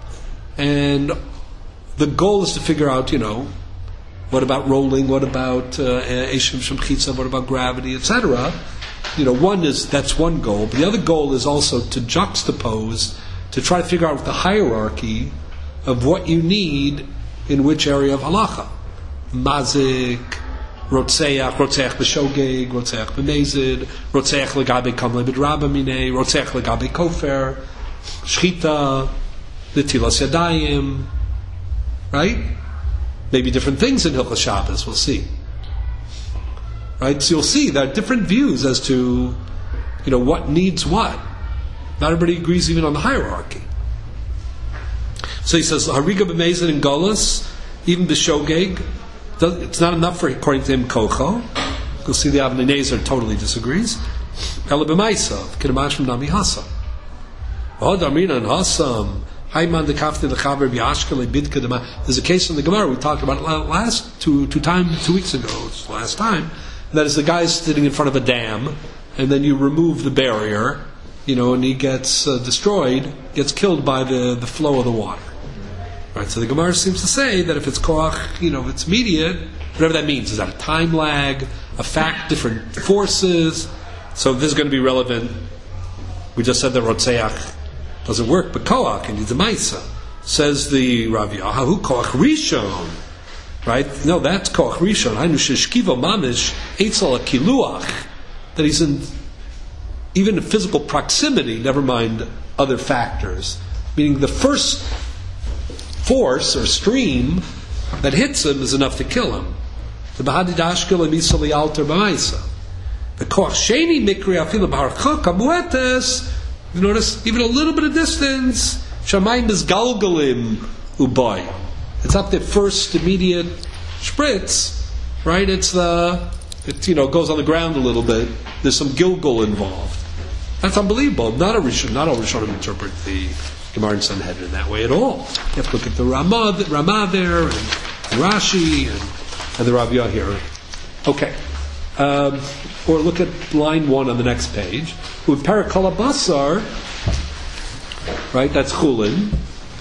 and the goal is to figure out, what about rolling, what about Eshim Shemchitza, what about gravity, etc. That's one goal, but the other goal is also to juxtapose, to try to figure out the hierarchy of what you need in which area of halacha. Mazik, Rotseach b'shogeg, Rotseach b'mezid, Rotseach legabe kamle b'draba minei, Rotseach legabe kofer, Shchita, Netilas Yadayim, right? Maybe different things in Hilchos Shabbos, we'll see. Right? So you'll see there are different views as to, what needs what. Not everybody agrees even on the hierarchy. So he says, Hariga b'mezid and Golas, even b'shogeg, it's not enough for, according to him, kocho. You'll see the Avnei Nezer totally disagrees. Ela b'maisav, k'damash from Nami Hasam. Od Amina and Hasam, Hayman de Kafte the Chaver b'Ashkele bidka dema. There's a case in the Gemara we talked about it last two weeks ago. It's the last time. That is, the guy's sitting in front of a dam, and then you remove the barrier, and he gets destroyed, gets killed by the flow of the water. Right, so the Gemara seems to say that if it's koach, if it's immediate, whatever that means, is that a time lag, a fact, different forces? So this is going to be relevant. We just said that Rotseach doesn't work, but koach, and needs a maisa. Says the Rav Yahahu, koach rishon. Right? No, that's koach rishon. Hainu sheshkiva mamish eitzel kiluach. That he's in even in physical proximity, never mind other factors. Meaning the first force or stream that hits him is enough to kill him. The bahadi dashkel emisali alter b'maisa. The koach sheni mikri afilu b'harchaka muetes. You notice even a little bit of distance. Shamayim is galgalim uboy. It's not the first immediate spritz, right? It goes on the ground a little bit. There's some gilgul involved. That's unbelievable. Not all Rishonim interpret the Gemara in Sanhedrin in that way at all. You have to look at the Ramah there, and Rashi, and the Rav Yah here. Okay. Or look at line 1 on the next page. With Parakala Basar, right, that's Chulin.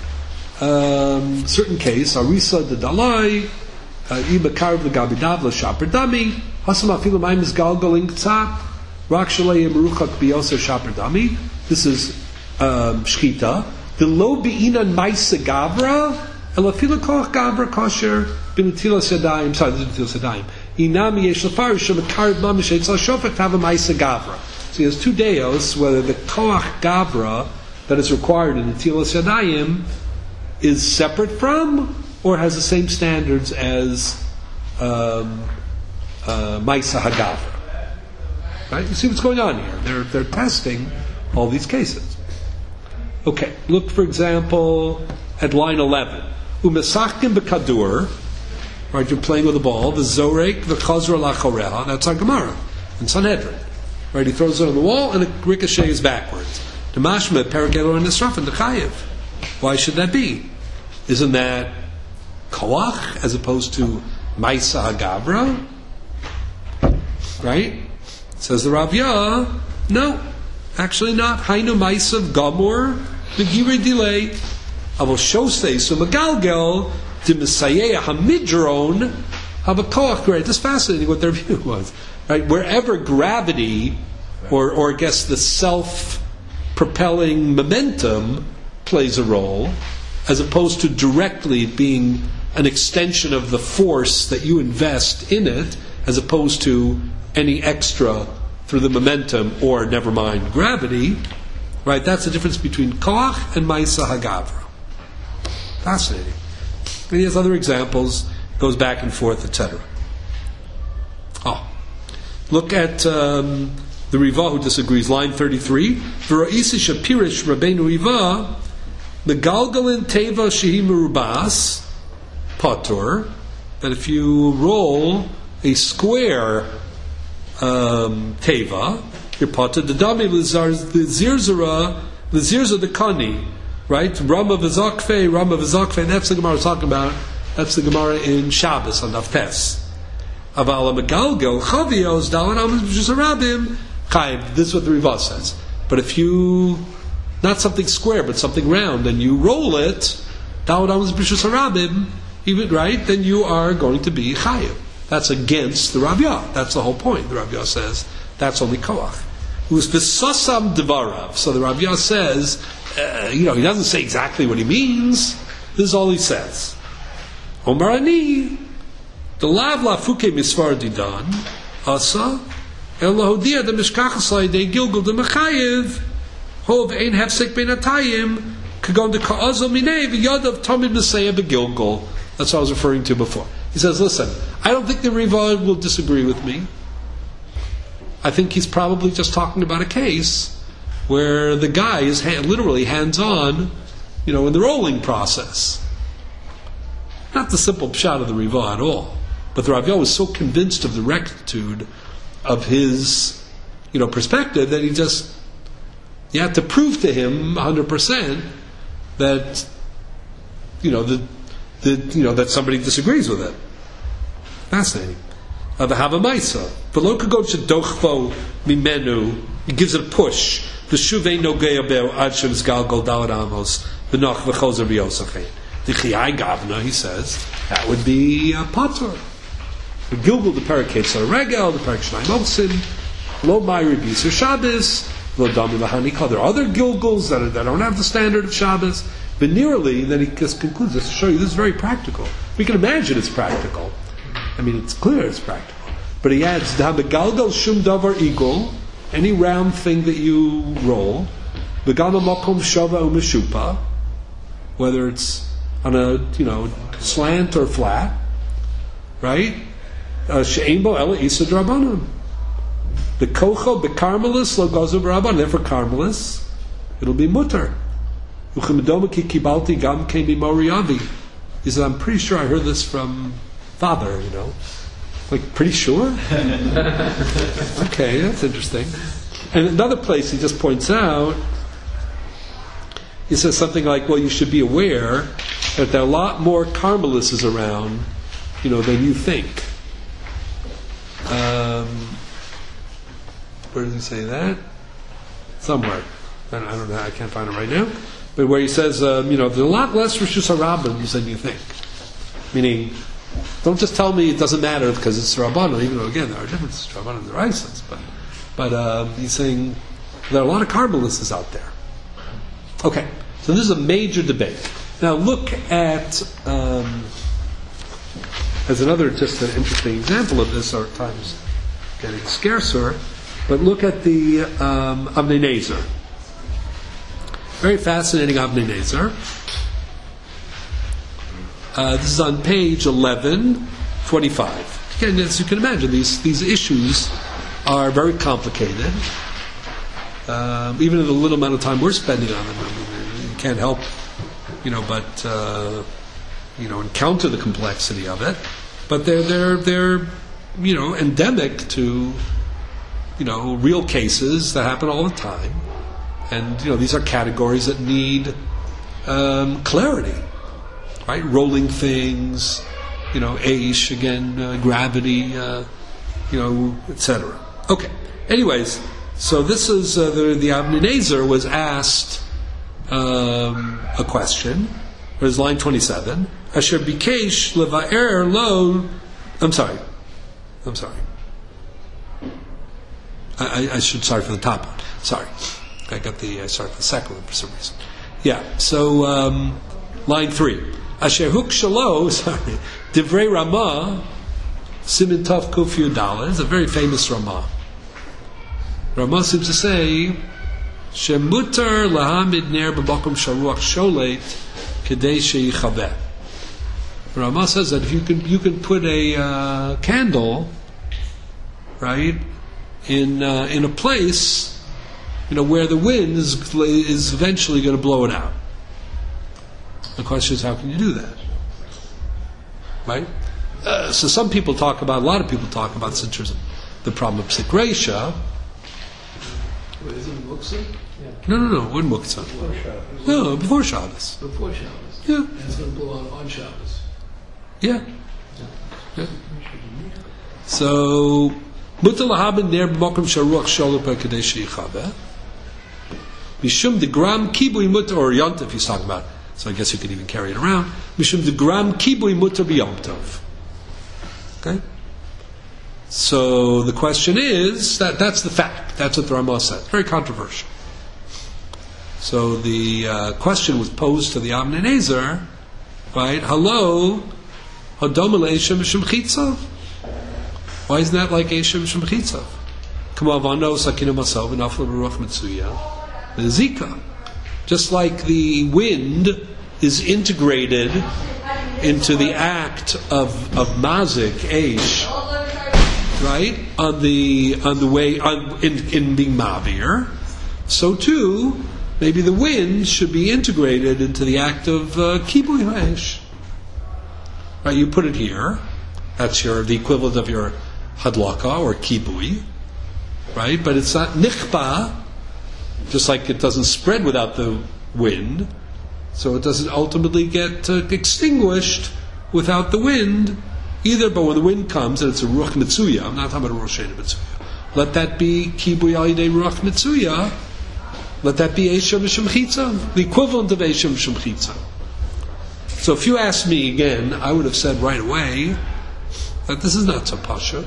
Certain case, Arisa the Dalai, Ibakar v'Gabidav l'Shaper Dami, Hasam afilu ma'im is galgaling tzat, Rak shalei meruchak biyoser Shaper Dami. This is Shchita. The lo bi'inan ma'isa gavra, elafilu koch gavra kosher b'netilas yadayim. Sorry, this is netilas yadayim. Inami yesh lefarish shemakarid mamish etzel shofet have a ma'isa gavra. So he has two deos, whether the koach gavra that is required in netilas yadayim is separate from or has the same standards as Maisa Hagavra. Right? You see what's going on here. They're testing all these cases. Okay, look for example at line 11. Umesachkim b'kadur, right? You're playing with a ball. The zorek the chazra lachoreha. That's our Gemara in Sanhedrin. Right? He throws it on the wall and it ricochets backwards. The mashma perikelo and nisraf and the chayiv. Why should that be? Isn't that koach as opposed to Maisa Hagavra? Right? Says the Rav Yah, no, actually not. Hainu Maisa Gamor Megire delay. Avol Shosei Sumagalgel to Messiah Hamidron have a koach. Right? It's fascinating what their view was. Right? Wherever gravity or I guess the self-propelling momentum plays a role, as opposed to directly being an extension of the force that you invest in it, as opposed to any extra through the momentum or, never mind, gravity, right? That's the difference between koach and Maisa Hagavra. Fascinating. And he has other examples, goes back and forth, etc. Look at the Riva who disagrees, line 33. V'ra'isi shapirish Rabbeinu Riva Megalgalin teva shehi merubas patur, that if you roll a square teva, you're patur. The dami l'zirzara the kani, right? Rama v'zakfe. That's the Gemara was talking about That's the Gemara in Shabbos on Naftes. Aval megalgel chavios dalet amos b'shus harabim chayiv. This is what the Riva says. But if you, not something square, but something round, and you roll it, dalet amos b'shus harabim, even right, then you are going to be chayiv. That's against the Ravya. That's the whole point. The Ravya says that's only koach. It was v'sasam devarav. So the Ravya says, he doesn't say exactly what he means. This is all he says. Omar ani, the lav lafuke misvar didan, asa, el lahodia the mishkachasai de gilgul de mechayev, hov ein hefsek ben atayim, kagon de ka'azo minei v'yadav tamid mesayah begilgul. That's what I was referring to before. He says, listen, I don't think the Riva will disagree with me. I think he's probably just talking about a case where the guy is literally hands-on, in the rolling process. Not the simple pshat of the Riva at all. But the Ravya was so convinced of the rectitude of his, perspective that you had to prove to him 100% that, that somebody disagrees with it. Fascinating. The Havamaisa. V'lo kagod shedochvo mimenu. He gives it a push. The shuvei nogei abel ad shem zgalgol dalad amos v'noch v'chozer v'yosachin. The chiyai gavna, he says, that would be a patur. The gilgul the parakate so regel the parak shnai moksim lo mayri b'yisur Shabbos lo dami lahanika. There are other gilguls that don't have the standard of Shabbos. But nearly, then he just concludes this to show you this is very practical. We can imagine it's practical. I mean, it's clear it's practical. But he adds, "Galgal shum davar igul," any round thing that you roll, "Begama makom shava u'meshupa," whether it's on a slant or flat, right? She'ein bo ela isa drabanan. The kocho bekarmelis lo gazu b'raban. Therefore, karmelis, it'll be mutter. He said, I'm pretty sure I heard this from father, Like, pretty sure? Okay, that's interesting. And another place he just points out, he says something like, well, you should be aware that there are a lot more Carmelists around, than you think. Where does he say that? Somewhere. I don't know, I can't find it right now. But where he says, there's a lot less Rishus HaRabbanim than you think. Meaning, don't just tell me it doesn't matter because it's Rabbanon, even though, again, there are differences, Rabbanon and the Raisins. But he's saying there are a lot of Carmelists out there. Okay, so this is a major debate. Now look at, as another just an interesting example of this, our time's getting scarcer, but look at the Avnei Nezer. Very fascinating Avnei Nezer. This is on page 1125. Again, as you can imagine, these issues are very complicated. Even in the little amount of time we're spending on them, you can't help, but encounter the complexity of it. But they're endemic to real cases that happen all the time. And these are categories that need clarity, right? Rolling things, aish again, gravity, etc. Okay. Anyways, so this is the Avnei Nezer was asked a question. There's line 27. Asher bikesh leva'er lo. I'm sorry. I should start from the top one. Sorry. I got the start from the second one for some reason. Yeah. So line 3. Asher huk shalo. Sorry. Divrei Ramah. Simin Tov Kuf Yudala. It's a very famous Ramah. Ramah seems to say, Shemutar lahamid ner b'bakum sharuach sholet kedei sheyichaveh. Ramah says that if you can put a candle, right, in a place, where the wind is eventually going to blow it out. The question is, how can you do that? Right? So a lot of people talk about since there's the problem of Psik Reisha. Wait, is it Muktzah? No, when Muktzah? No, before Shabbos. Before Shabbos. Yeah. And it's going to blow out on Shabbos. Yeah. So, mutar lahaben ner b'makom sharuach shalom per kadesh yichave. Mishum degram kibui mutar, or yontif he's talking about. So I guess you could even carry it around. Mishum degram kibui mutar b'yomtov. Okay. So the question is that's the fact. That's what the Ramah said. Very controversial. So the question was posed to the Avnei Nezer, right? Hello, Hadom Eishem Mishum Chitzav. Why isn't that like Eishem Mishum Chitzav? Kamavano Sakinu Masov and Afla Baruch Mitzuya. The Zika. Just like the wind is integrated into the act of mazik, Eish, right? On the way in being mavir, so too maybe the wind should be integrated into the act of kibui ha'esh. Right? You put it here. That's the equivalent of your hadlaka or kibui, right? But it's not nichba, just like it doesn't spread without the wind, so it doesn't ultimately get extinguished without the wind either. But when the wind comes and it's a ruach mitzuya, I'm not talking about a rosh mitzuya. Let that be kibui al yidei ruach mitzuya. Let that be Eishem Mishum Chitzav, the equivalent of Eishem Mishum Chitzav. So if you ask me again, I would have said right away that this is not so pasha,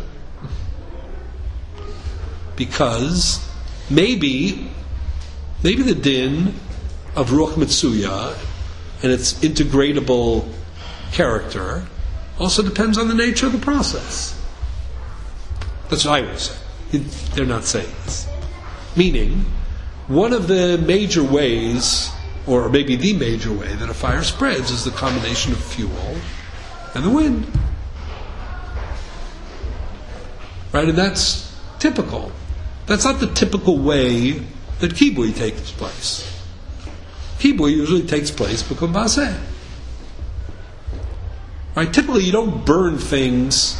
because maybe the din of Ruach Mitzuya and its integratable character also depends on the nature of the process. That's what I would say. They're not saying this. Meaning, one of the major ways, or maybe the major way that a fire spreads is the combination of fuel and the wind. Right? And that's typical. That's not the typical way that kibui takes place. Kibui usually takes place b'kumbaseh. Right? Typically you don't burn things,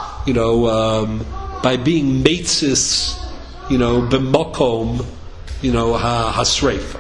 by being meitzis, b'mokom, hasreifa.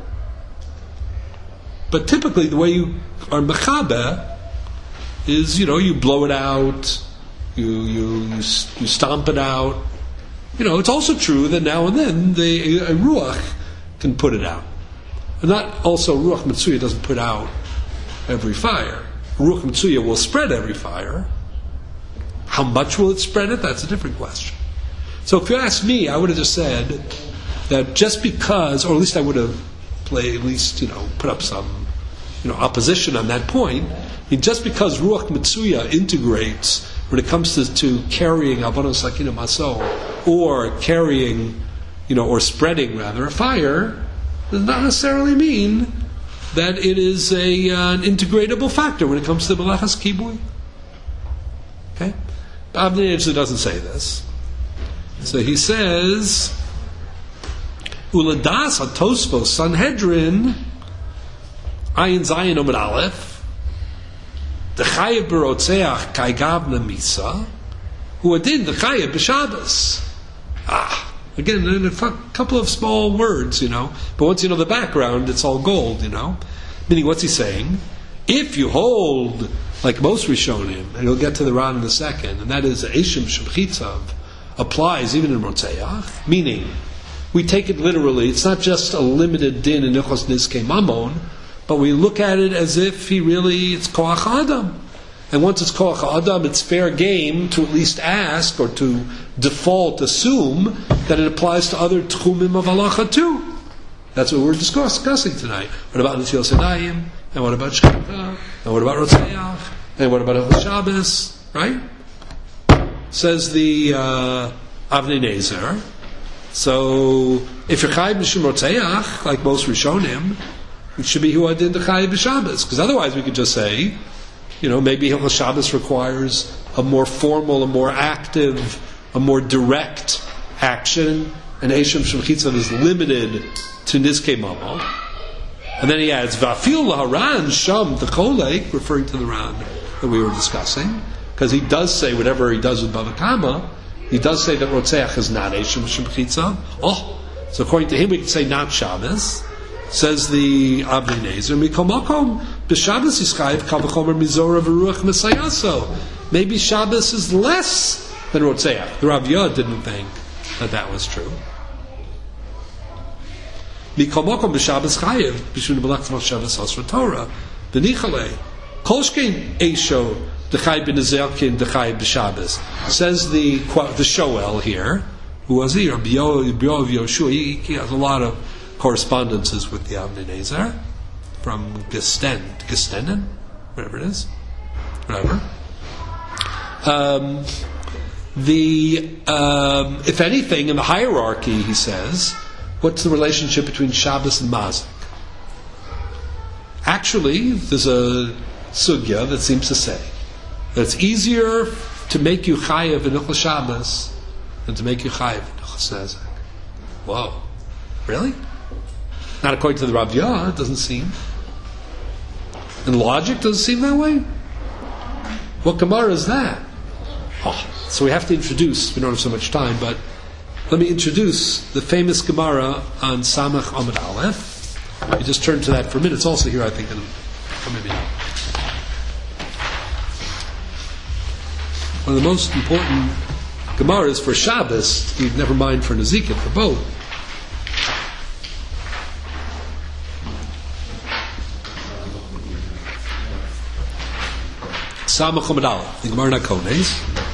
But typically the way you are mechabe is, you blow it out, you stomp it out. It's also true that now and then a ruach can put it out. And not also ruach mitzuya doesn't put out every fire. Ruach mitzuya will spread every fire. How much will it spread it? That's a different question. So if you ask me, I would have just said that just because, or at least I would have put up some, opposition on that point. Just because Ruach Mitzuya integrates when it comes to carrying Avonos Sakina Maso, or carrying, or spreading rather, a fire, does not necessarily mean that it is an integratable factor when it comes to Melachas Kibui. Okay? Avnei Nezer doesn't say this. So he says, Uladas HaTosfos Sanhedrin Ayin Zayin Omid Aleph the Chayev B'Rotzeach Kaigavna Misa Hu Adin the Chayev B'Shabbos. Again, in a couple of small words, but once you know the background, it's all gold, Meaning, what's he saying? If you hold, like most Rishonim, and you'll get to the Ran in a second, and that is Eishem Shemchitzav, applies even in Rotzeach, meaning, we take it literally, it's not just a limited din in Nechos Nizkei Mamon, but we look at it as if it's Koach Adam. And once it's Koach Adam, it's fair game to at least ask, or to default assume, that it applies to other Tchumim of Halacha too. That's what we're discussing tonight. What about Netilas Yadayim? And what about Shkita? And what about Rotzeach? And what about Hilchos Shabbos? Right? Says the Avnei Nezer. So, if you're Chayiv Mishum Rotzeach, like most Rishonim, it should be who adin the Chayiv B'Shabbos. Because otherwise we could just say, maybe Hilchos Shabbos requires a more formal, a more active, a more direct action, and Eishem Shemchitzav is limited to Nizkei Mamon. And then he adds, Va'afil laharan sham t'cholek, referring to the Ran that we were discussing, because he does say whatever he does with Bava Kama, he does say that Rotzeach is not Eishem Shemchitzav. So according to him we can say not Shabbos. Says the Avnei Nezer, Mikol Makom, B'Shabbos is chayiv kavachomer mizora v'ruach mesayaso. Maybe Shabbos is less than Rotzeach. The Rav Yod didn't think that was true. Mikol mokom b'Shabbos chayiv b'shun b'lachtzmal Shabbos asra Torah b'nichalei kolshkein eisho d'chayiv b'nezelkin d'chayiv b'Shabbos. Says the Shoel here. Who was he? Rabbi Yoshua. He has a lot of correspondences with the Avnei Nezer from Gestenden, whatever it is, whatever. If anything, in the hierarchy, he says, what's the relationship between Shabbos and Mazik? Actually, there's a sugya that seems to say that it's easier to make you chayav in Hilchos Shabbos than to make you chayav in Hilchos Nezek. Whoa, really? Not according to the Rav Yah, it doesn't seem. In logic, does it seem that way? What Gemara is that? So we have to introduce, we don't have so much time, but let me introduce the famous Gemara on Samach Amud Aleph. We just turn to that for a minute. It's also here, I think, or maybe not. One of the most important Gemaras for Shabbos, never mind for Nezikin, for both. Samach Amud Aleph, the Gemara Nakones.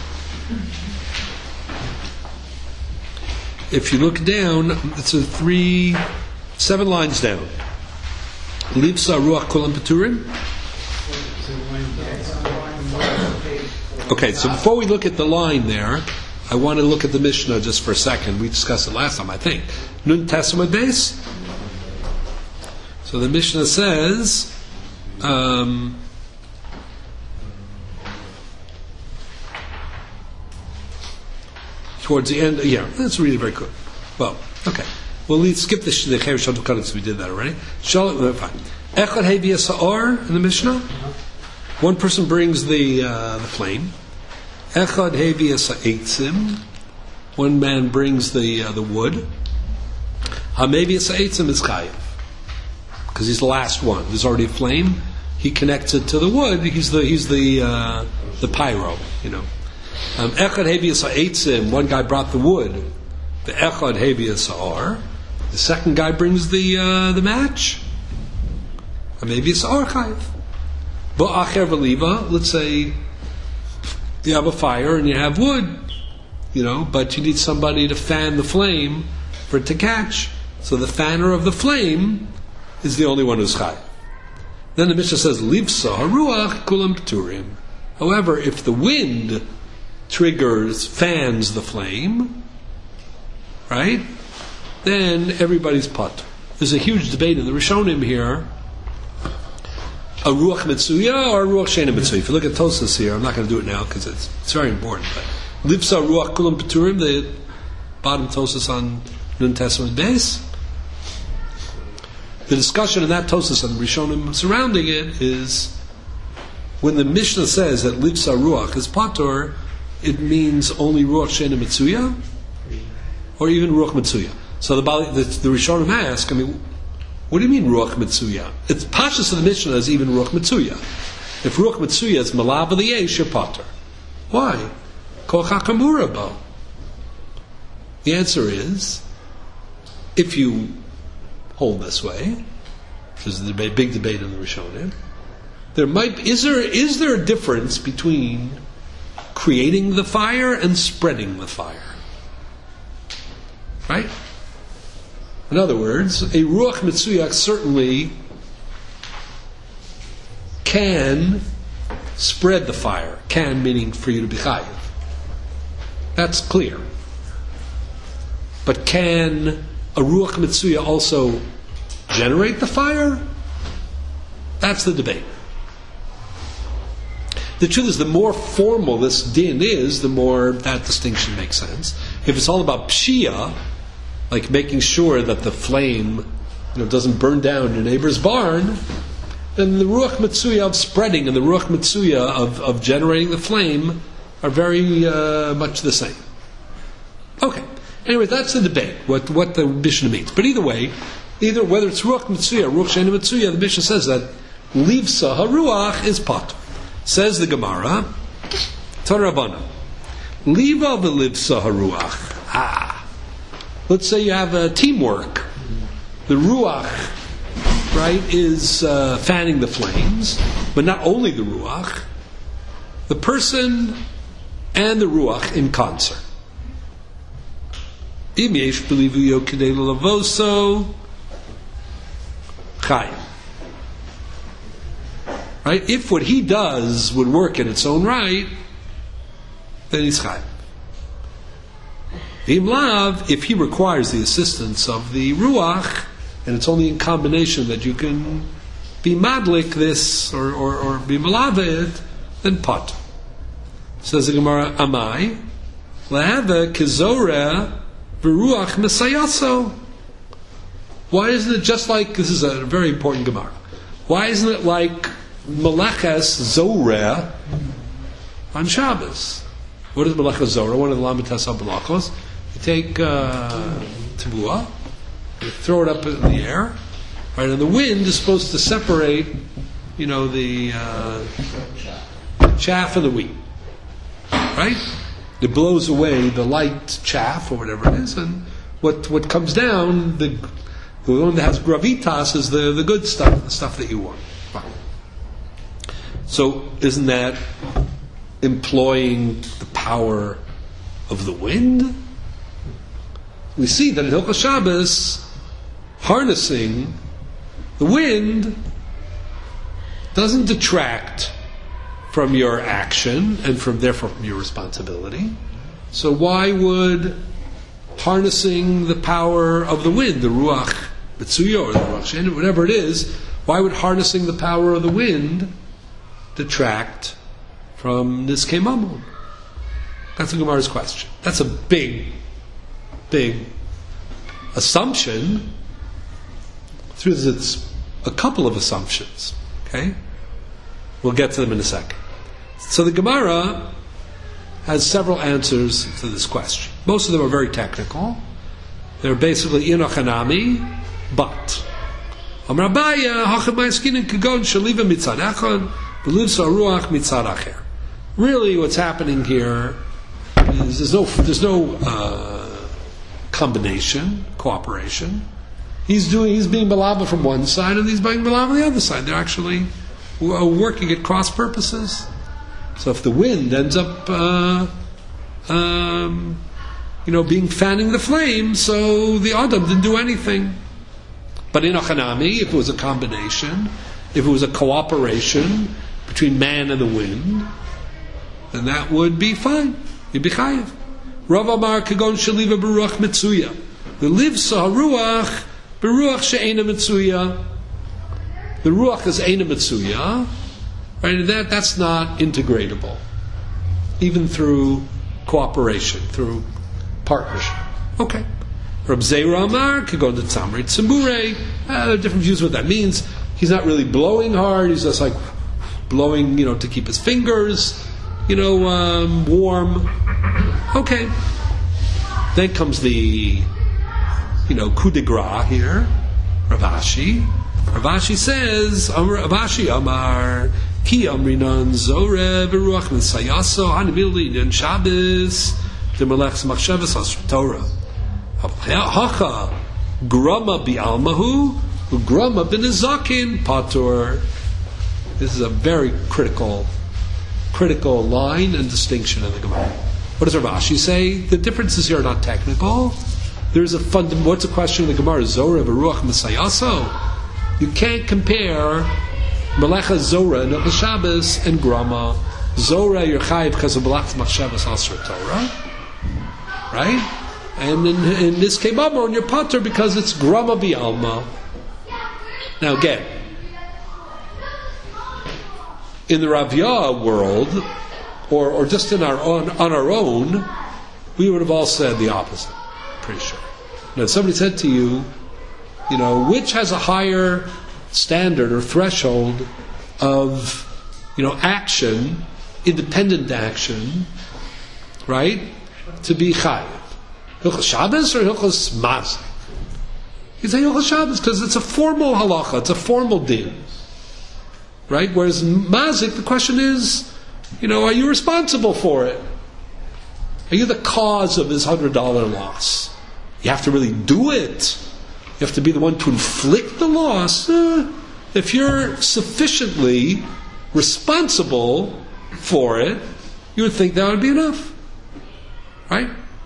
If you look down, it's 7 lines down. Livsa Ruach Kulam Peturim. Okay, so before we look at the line there, I want to look at the Mishnah just for a second. We discussed it last time, I think. Nun Tesumad Beis. So the Mishnah says, towards the end, let's read it very quick. Well, okay. We'll skip the Cheresh Shadul because we did that already. Fine. Echad Hevi Sa'or in the Mishnah. One person brings the flame. Echad Hevi Sa'etzim. One man brings the wood. Hamevi Sa'etzim is chayiv because he's the last one. There's already a flame. He connects it to the wood. He's the pyro. Echad Hevi Sa'etzim. One guy brought the wood. The Echad Hevi Sa'or. The second guy brings the match. Maybe Sa'or chayiv. Ba'acher v'liva. Let's say you have a fire and you have wood, but you need somebody to fan the flame for it to catch. So the fanner of the flame is the only one who's chayiv. Then the Mishnah says, Livsa haruach kulam pturim. However, if the wind fans the flame, right, then everybody's put. There's a huge debate in the Rishonim here. A ruach mitzuya or a ruach sheina mitzuya. If you look at Tosas here, I'm not going to do it now because it's very important. But Livsa ruach kulam pturim, the bottom Tosas on Nun Tesumad Beis. The discussion in that Tosas and Rishonim surrounding it is when the Mishnah says that Livsa ruach is patur, it means only ruach sheina mitzuya or even ruach mitzuya. So the Rishonim ask, what do you mean ruach mitzuya? It's pashas of the Mishnah is even ruach mitzuya. If ruach mitzuya is malava the yesh, you're patur. Why? Kochakamura bo. The answer is, if you hold this way, there's a big debate in the Rishonim. Is there a difference between creating the fire and spreading the fire? Right? In other words, a ruach mitzuya certainly can spread the fire. Can meaning for you to be chayiv. That's clear. But can a ruach mitzuya also generate the fire? That's the debate. The truth is, the more formal this din is, the more that distinction makes sense. If it's all about pshia, like making sure that the flame doesn't burn down your neighbor's barn, then the ruach mitzuya of spreading and the ruach mitzuya of generating the flame are very much the same. Okay. Anyway, that's the debate, what the Mishnah means. But either way, whether it's ruach mitzuya or ruach sheina mitzuya, the Mishnah says that Livsa haruach is patur. Says the Gemara, Torabana. Liva v'livsa haruach. Let's say you have a teamwork. The ruach, right, is fanning the flames, but not only the ruach, the person and the ruach in concert. Im yesh b'livuyo k'dei lavoso chayim. Right? If what he does would work in its own right, then he's chayim. Im lav, if he requires the assistance of the ruach, and it's only in combination that you can be madlik this or be malaved, then pot. Says the Gemara, Amai, lehava kizoreh v'ruach mesayaso. Why isn't it just like, this is a very important Gemara, why isn't it like Meleches Zoreh on Shabbos? What is Meleches Zoreh? One of the Lamites HaBelachos. You take Tevuah, you throw it up in the air, right? And the wind is supposed to separate, the chaff and the wheat, right? It blows away the light chaff or whatever it is, and what comes down, the one that has gravitas is the good stuff, the stuff that you want. Fine. So isn't that employing the power of the wind? We see that in Hilchos Shabbos, harnessing the wind doesn't detract from your action and therefore from your responsibility. So why would harnessing the power of the wind, the Ruach Mitsuya or the Ruach She'eina, whatever it is, why would harnessing the power of the wind detract from Nizkei Mamon? That's the Gemara's question. That's a big assumption. It's a couple of assumptions. Okay? We'll get to them in a second. So the Gemara has several answers to this question. Most of them are very technical. They're basically inochanami, but Amar Abaya hacham ma'askinin kagon shaliva mitzad echad v'livsa ruach mitzad acher. Really, what's happening here is there's no combination, cooperation. He's being balava from one side, and he's being balava on the other side. They're actually working at cross purposes. So if the wind ends up, being fanning the flame, so the Adam didn't do anything. But in Achanami, if it was a combination, if it was a cooperation between man and the wind, then that would be fine. You'd be chayiv. Rav Amar kagon shaliva beruach mitzuya. The livsa haruach beruach she'eina mitzuya. The ruach is eina mitzuya, right? And that's not integratable, even through cooperation, through partnership. Okay. Rab Zeira Amar kagon de tzamri tzimburei. Different views what that means. He's not really blowing hard. He's just like blowing, to keep his fingers, warm. Okay. Then comes the, coup de grace here. Rav Ashi. Rav Ashi says, Rav Ashi Amar, Ki Amrinan Zoreh V'ruach N'sayaso Hanimili Nin Shabbos D'melechs Machshavas Asr Torah Hacha Grama Bi'almahu Ugrama B'nezakin Patur. This is a very critical line and distinction in the Gemara. What does Rav Ashi say? The differences here are not technical. There's what's the question in the Gemara? Zoreh V'ruach M'sayaso. You can't compare Melecha Zorah and Shabbos and Grama. Zorah you're chayiv because of Melechas Machshavas Asr Torah, right? And in this Kebamor on your pater because it's Grama Bi'alma. Now again, in the Ravya world, or just on our own, we would have all said the opposite. Pretty sure. Now, if somebody said to you, which has a higher standard or threshold of, action, independent action, right, to be chayiv? Hilchos Shabbos or Hilchos Maz? You say Hilchos Shabbos because it's a formal halacha, it's a formal din. right? Whereas mazik, the question is, are you responsible for it? Are you the cause of his $100 loss? You have to really do it. You have to be the one to inflict the loss. If you're sufficiently responsible for it, you would think that would be enough. Right?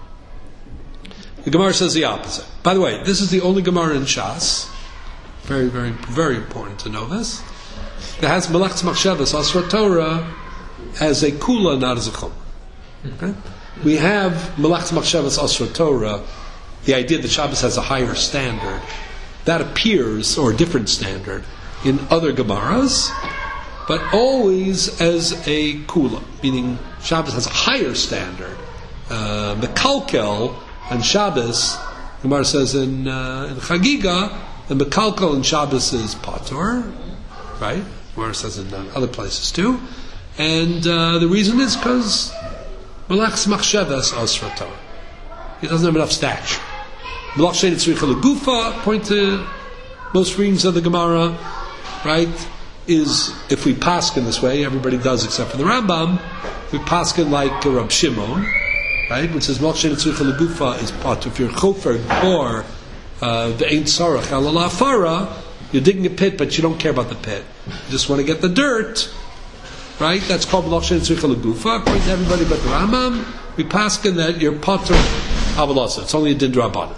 The Gemara says the opposite. By the way, this is the only Gemara in Shas. Very, very, very important to know this. That has Melachas Machshavas Asra Torah as a kula, not as a chum. Okay? We have Melachas Machshavas Asra Torah, the idea that Shabbos has a higher standard. That appears, or a different standard, in other Gemaras, but always as a kula, meaning Shabbos has a higher standard. Mekalkel on Shabbos, Gemara says in Chagiga, the Mekalkel on Shabbos is Patur, right? Gemara says in other places too. And the reason is because Melachas Machshavas Asra Torah. He doesn't have enough stature. Melach Shein Tzricha Legufa, point to most readings of the Gemara, right? Is if we paskin this way, everybody does except for the Rambam. We paskin like Rab Shimon, right? Which says Melach Shein Tzricha Legufa is part. If you're chofer or the Ein Sarach Alala Fara, you're digging a pit, but you don't care about the pit. You just want to get the dirt, right? That's called Melach Shein Tzricha Legufa. According to everybody but the Rambam, we paskin that you're patur avalasa. It's only a din drabanan.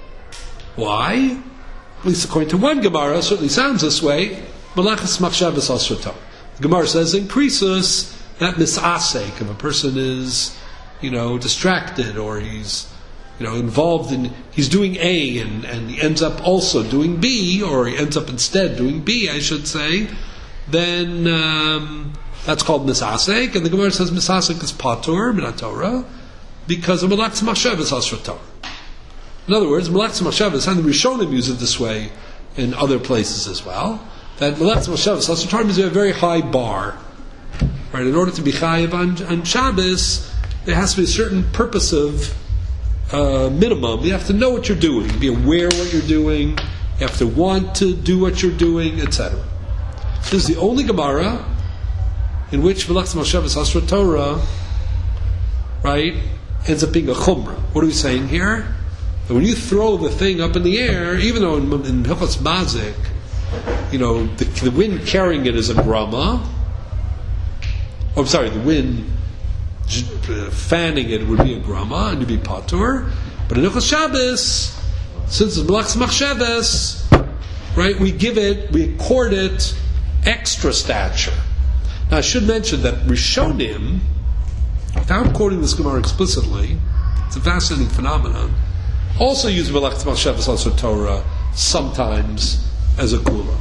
Why? At least according to one Gemara, it certainly sounds this way. Melachas Machshavas Asra Torah. The Gemara says in Krisus that misasek, if a person is, distracted, or he's, involved in, he's doing A and he ends up also doing B, or he ends up instead doing B, I should say, then that's called misasek, and the Gemara says misasek is patur min Torah because of Melachas Machshavas Asra Torah. In other words, Melachas Machshavas, and the Rishonim use it this way in other places as well, that Melachas Machshavas Asra Torah means a very high bar. Right? In order to be chayiv on Shabbos, there has to be a certain purposive minimum. You have to know what you're doing, be aware of what you're doing, you have to want to do what you're doing, etc. This is the only Gemara in which Melachas Machshavas Asra Torah, right, ends up being a chumrah. What are we saying here? That when you throw the thing up in the air, even though in Hilchos Mazik, the wind carrying it is a grama. The wind fanning it would be a grama, and you'd be patur. But in Hilchos Shabbos, since it's Melachas Machshavas, right, we accord it extra stature. Now I should mention that Rishonim, without quoting this Gemara explicitly, it's a fascinating phenomenon, also use Melachas Machshavas Asra Torah sometimes as a kula.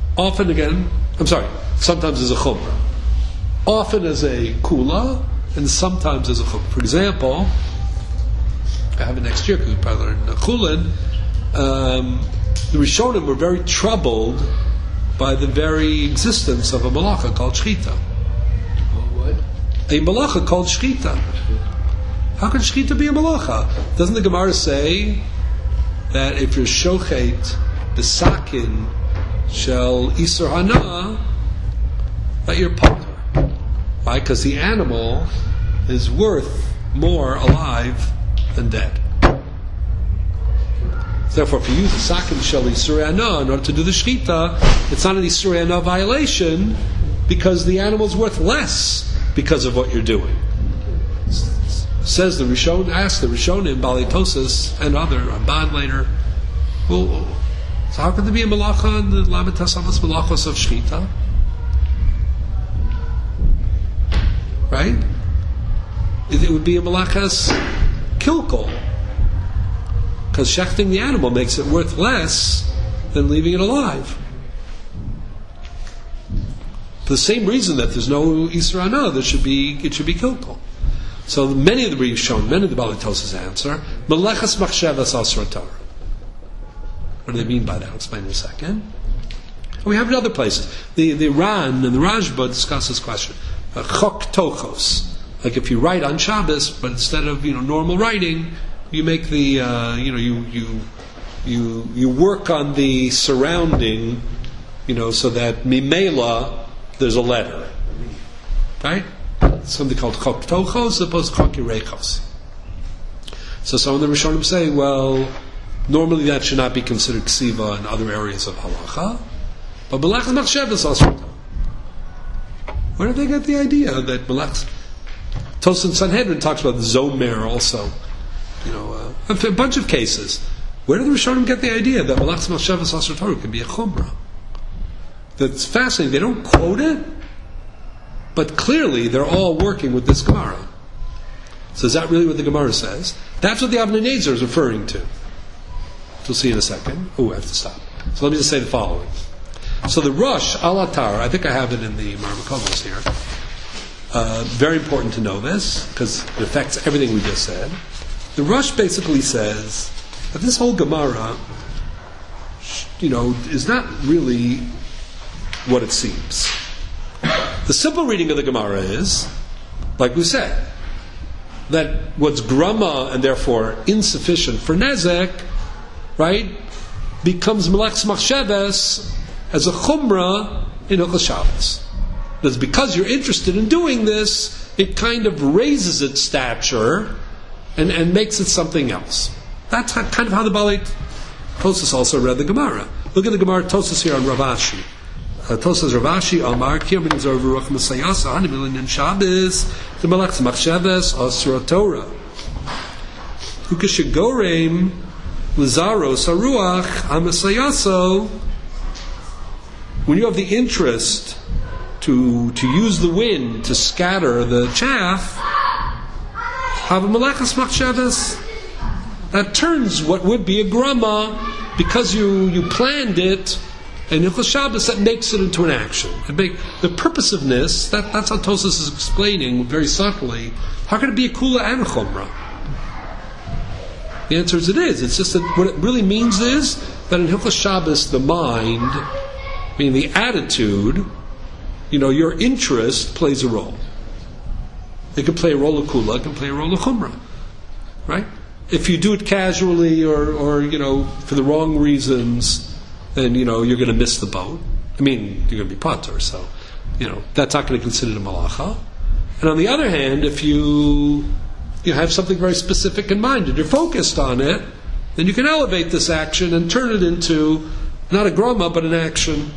Sometimes as a chumrah. Often as a kula, and sometimes as a chumrah. For example, I have it next year because we probably learn Chulin. The Rishonim were very troubled by the very existence of a malacha called shchita. What? A malacha called shchita. How can shchita be a malacha? Doesn't the Gemara say that if you're shochet b'sakin shel isur hana, that you're patur? Why? Because the animal is worth more alive than dead. Therefore, if you use the sakin shel isur hana in order to do the shchita, it's not an isur hana violation because the animal's worth less because of what you're doing. Says the Rishon, asked the Rishonim, Balei Tosas, and other Ramban later. Well, so how can there be a malacha in the Lamed Tasavos malachos of shchita? Right? It would be a malachas kilkol, because shechting the animal makes it worth less than leaving it alive. For the same reason that there's no Isra Hana, it should be kilkol. So many of the Rishonim, many of the Balei Tosas answer, Melachas Machshavas Asra Torah. What do they mean by that? I'll explain in a second. And we have it in other places. The Ran and the Rashba discuss this question. Chok Tochos. Like if you write on Shabbos, but instead of normal writing, you make the you work on the surrounding, so that Mimela there's a letter, right? Something called Chok Tochos as opposed to Chok Yirechos. So some of the Rishonim say, well, normally that should not be considered ksiva in other areas of halacha, but Melachas Machshavas also. Where did they get the idea that Melachas? Tosfos Sanhedrin talks about Zomer also. A bunch of cases. Where did the Rishonim get the idea that Melachas Machshavas Asur Torah can be a chumrah? That's fascinating. They don't quote it, but clearly they're all working with this Gemara. So is that really what the Gemara says? That's what the Avnei Nezer is referring to. We'll see in a second. I have to stop. So let me just say the following. So the Rosh Al-Atar, I think I have it in the Marmakovos here. Very important to know this, because it affects everything we just said. The Rosh basically says that this whole Gemara, is not really what it seems. The simple reading of the Gemara is, like we said, that what's grama and therefore insufficient for nezek, right, becomes Melachas Machshavas as a chumrah in Hilchos Shabbos. That's because you're interested in doing this, it kind of raises its stature and makes it something else. That's kind of how the Balei Tosfos also read the Gemara. Look at the Gemara Tosfos here on Rav Ashi. Tosfos Rav Ashi Amar Kiyom Ben Zor V'Ruach Mesayasa Hanimilin in Shabbos the Melachas Machshavas Asur Torah Ukeshegorem Lizaros Haruach HaMesayaso. When you have the interest to use the wind to scatter the chaff, have a Melachas Machshavas. That turns what would be a grama, because you planned it, and Hilchos Shabbos, that makes it into an action. The purposiveness, that's how Tosfos is explaining very subtly. How can it be a kula and a chumrah? The answer is it is. It's just that what it really means is that in Hilchos Shabbos, the mind, meaning the attitude, your interest plays a role. It can play a role of kula, it can play a role of chumrah. Right? If you do it casually or for the wrong reasons, then you're going to miss the boat. You're going to be patur, so that's not going to be considered a malacha. And on the other hand, if you have something very specific in mind and you're focused on it, then you can elevate this action and turn it into not a grama but an action.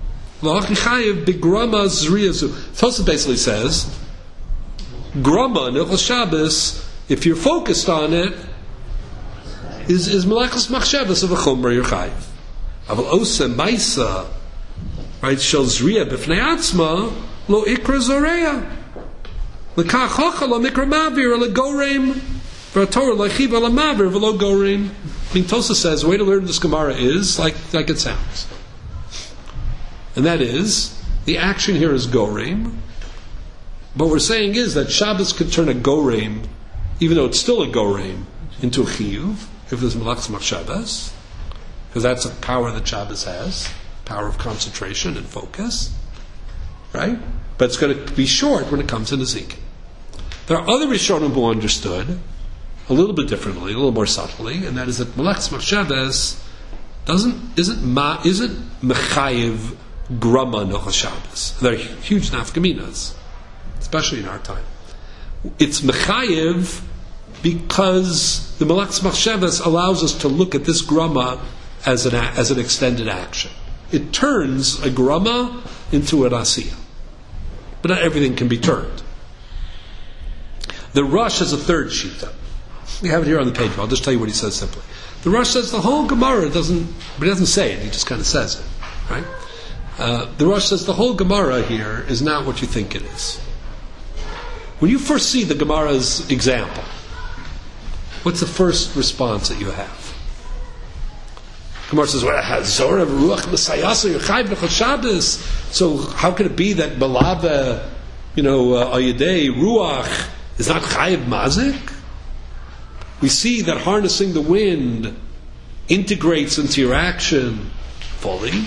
Tosfos basically says, grama in Hilchos Shabbos, if you're focused on it, is Melachas Machshavas of a chumrah you're chayiv. Aval osa maisa, right? Shel zriya b'fnei atzma lo ikra zoreya. L'kach hocha lo mikra mavir legorem v'atorah lechiv ala mavir v'lo gorem. Tosfos says the way to learn this Gemara is like it sounds, and that is the action here is gorem. But what we're saying is that Shabbos could turn a gorem, even though it's still a gorem, into a chiyuv if there's Melachas Machshavas, because that's a power that Shabbos has, power of concentration and focus, right? But it's going to be short when it comes to Nezikin. There are other Rishonim who understood a little bit differently, a little more subtly, and that is that Melachas Machshavas isn't mechayiv grama Hilchos Shabbos. There are huge nafkaminas, especially in our time. It's mechayiv because the Melachas Machshavas allows us to look at this grama as an extended action. It turns a grama into an asiyah. But not everything can be turned. The Rosh has a third shita. We have it here on the page. I'll just tell you what he says simply. The Rosh says the whole Gemara but he doesn't say it. He just kind of says it, right? The Rosh says the whole Gemara here is not what you think it is. When you first see the Gemara's example, what's the first response that you have? Gemara says, Zorah Ruach Mesayasa Yechayv Nechot Shabbos. So how can it be that Malava, Ayadei Ruach is not Chayiv Mazik? We see that harnessing the wind integrates into your action fully.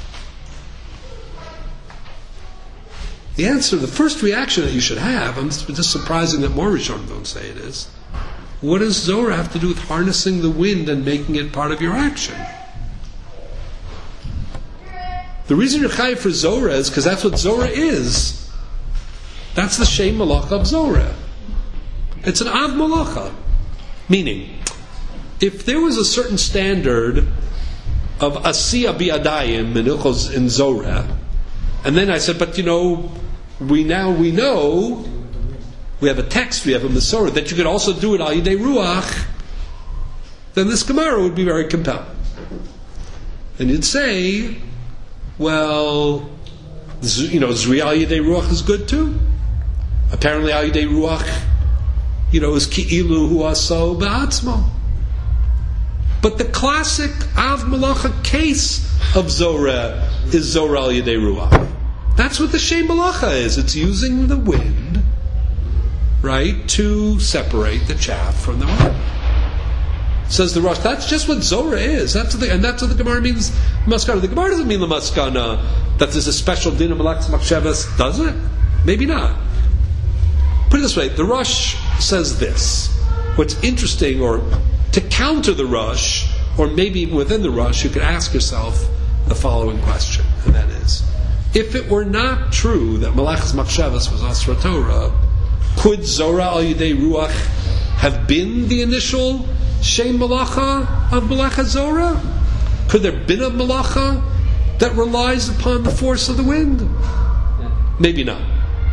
The answer, the first reaction that you should have, it's just surprising that more Rishonim don't say it is, what does Zorah have to do with harnessing the wind and making it part of your action? The reason you're chayiv for Zorah is because that's what Zorah is. That's the Shem Malacha of Zorah. It's an Av Malacha. Meaning, if there was a certain standard of Asiya Bi'adayim in Zorah, and then I said, but we know, we have a text, we have a Masorah, that you could also do it Al Yidei Ruach, then this Gemara would be very compelling. And you'd say, well, Zri Al Yidei Ruach is good too. Apparently Al Yidei Ruach, is Ki'ilu Hu Aso Ba'atzmo. But the classic Av Malacha case of Zorah is Zorah Al Yidei Ruach. That's what the Shem Malacha is. It's using the wind, right, to separate the chaff from the wheat. Says the Rosh, that's just what Zorah is. That's what the Gemara means. Maskana. The Gemara doesn't mean the Maskana that there's a special din of Malachas Machshavas, does it? Maybe not. Put it this way: the Rosh says this. What's interesting, or to counter the Rosh, or maybe even within the Rosh, you could ask yourself the following question, and that is: if it were not true that Malachas Machshavas was Asra Torah, could Zorah Al Yidei Ruach have been the initial Shem Malacha of Malacha Zorah? Could there have been a Malacha that relies upon the force of the wind? Maybe not.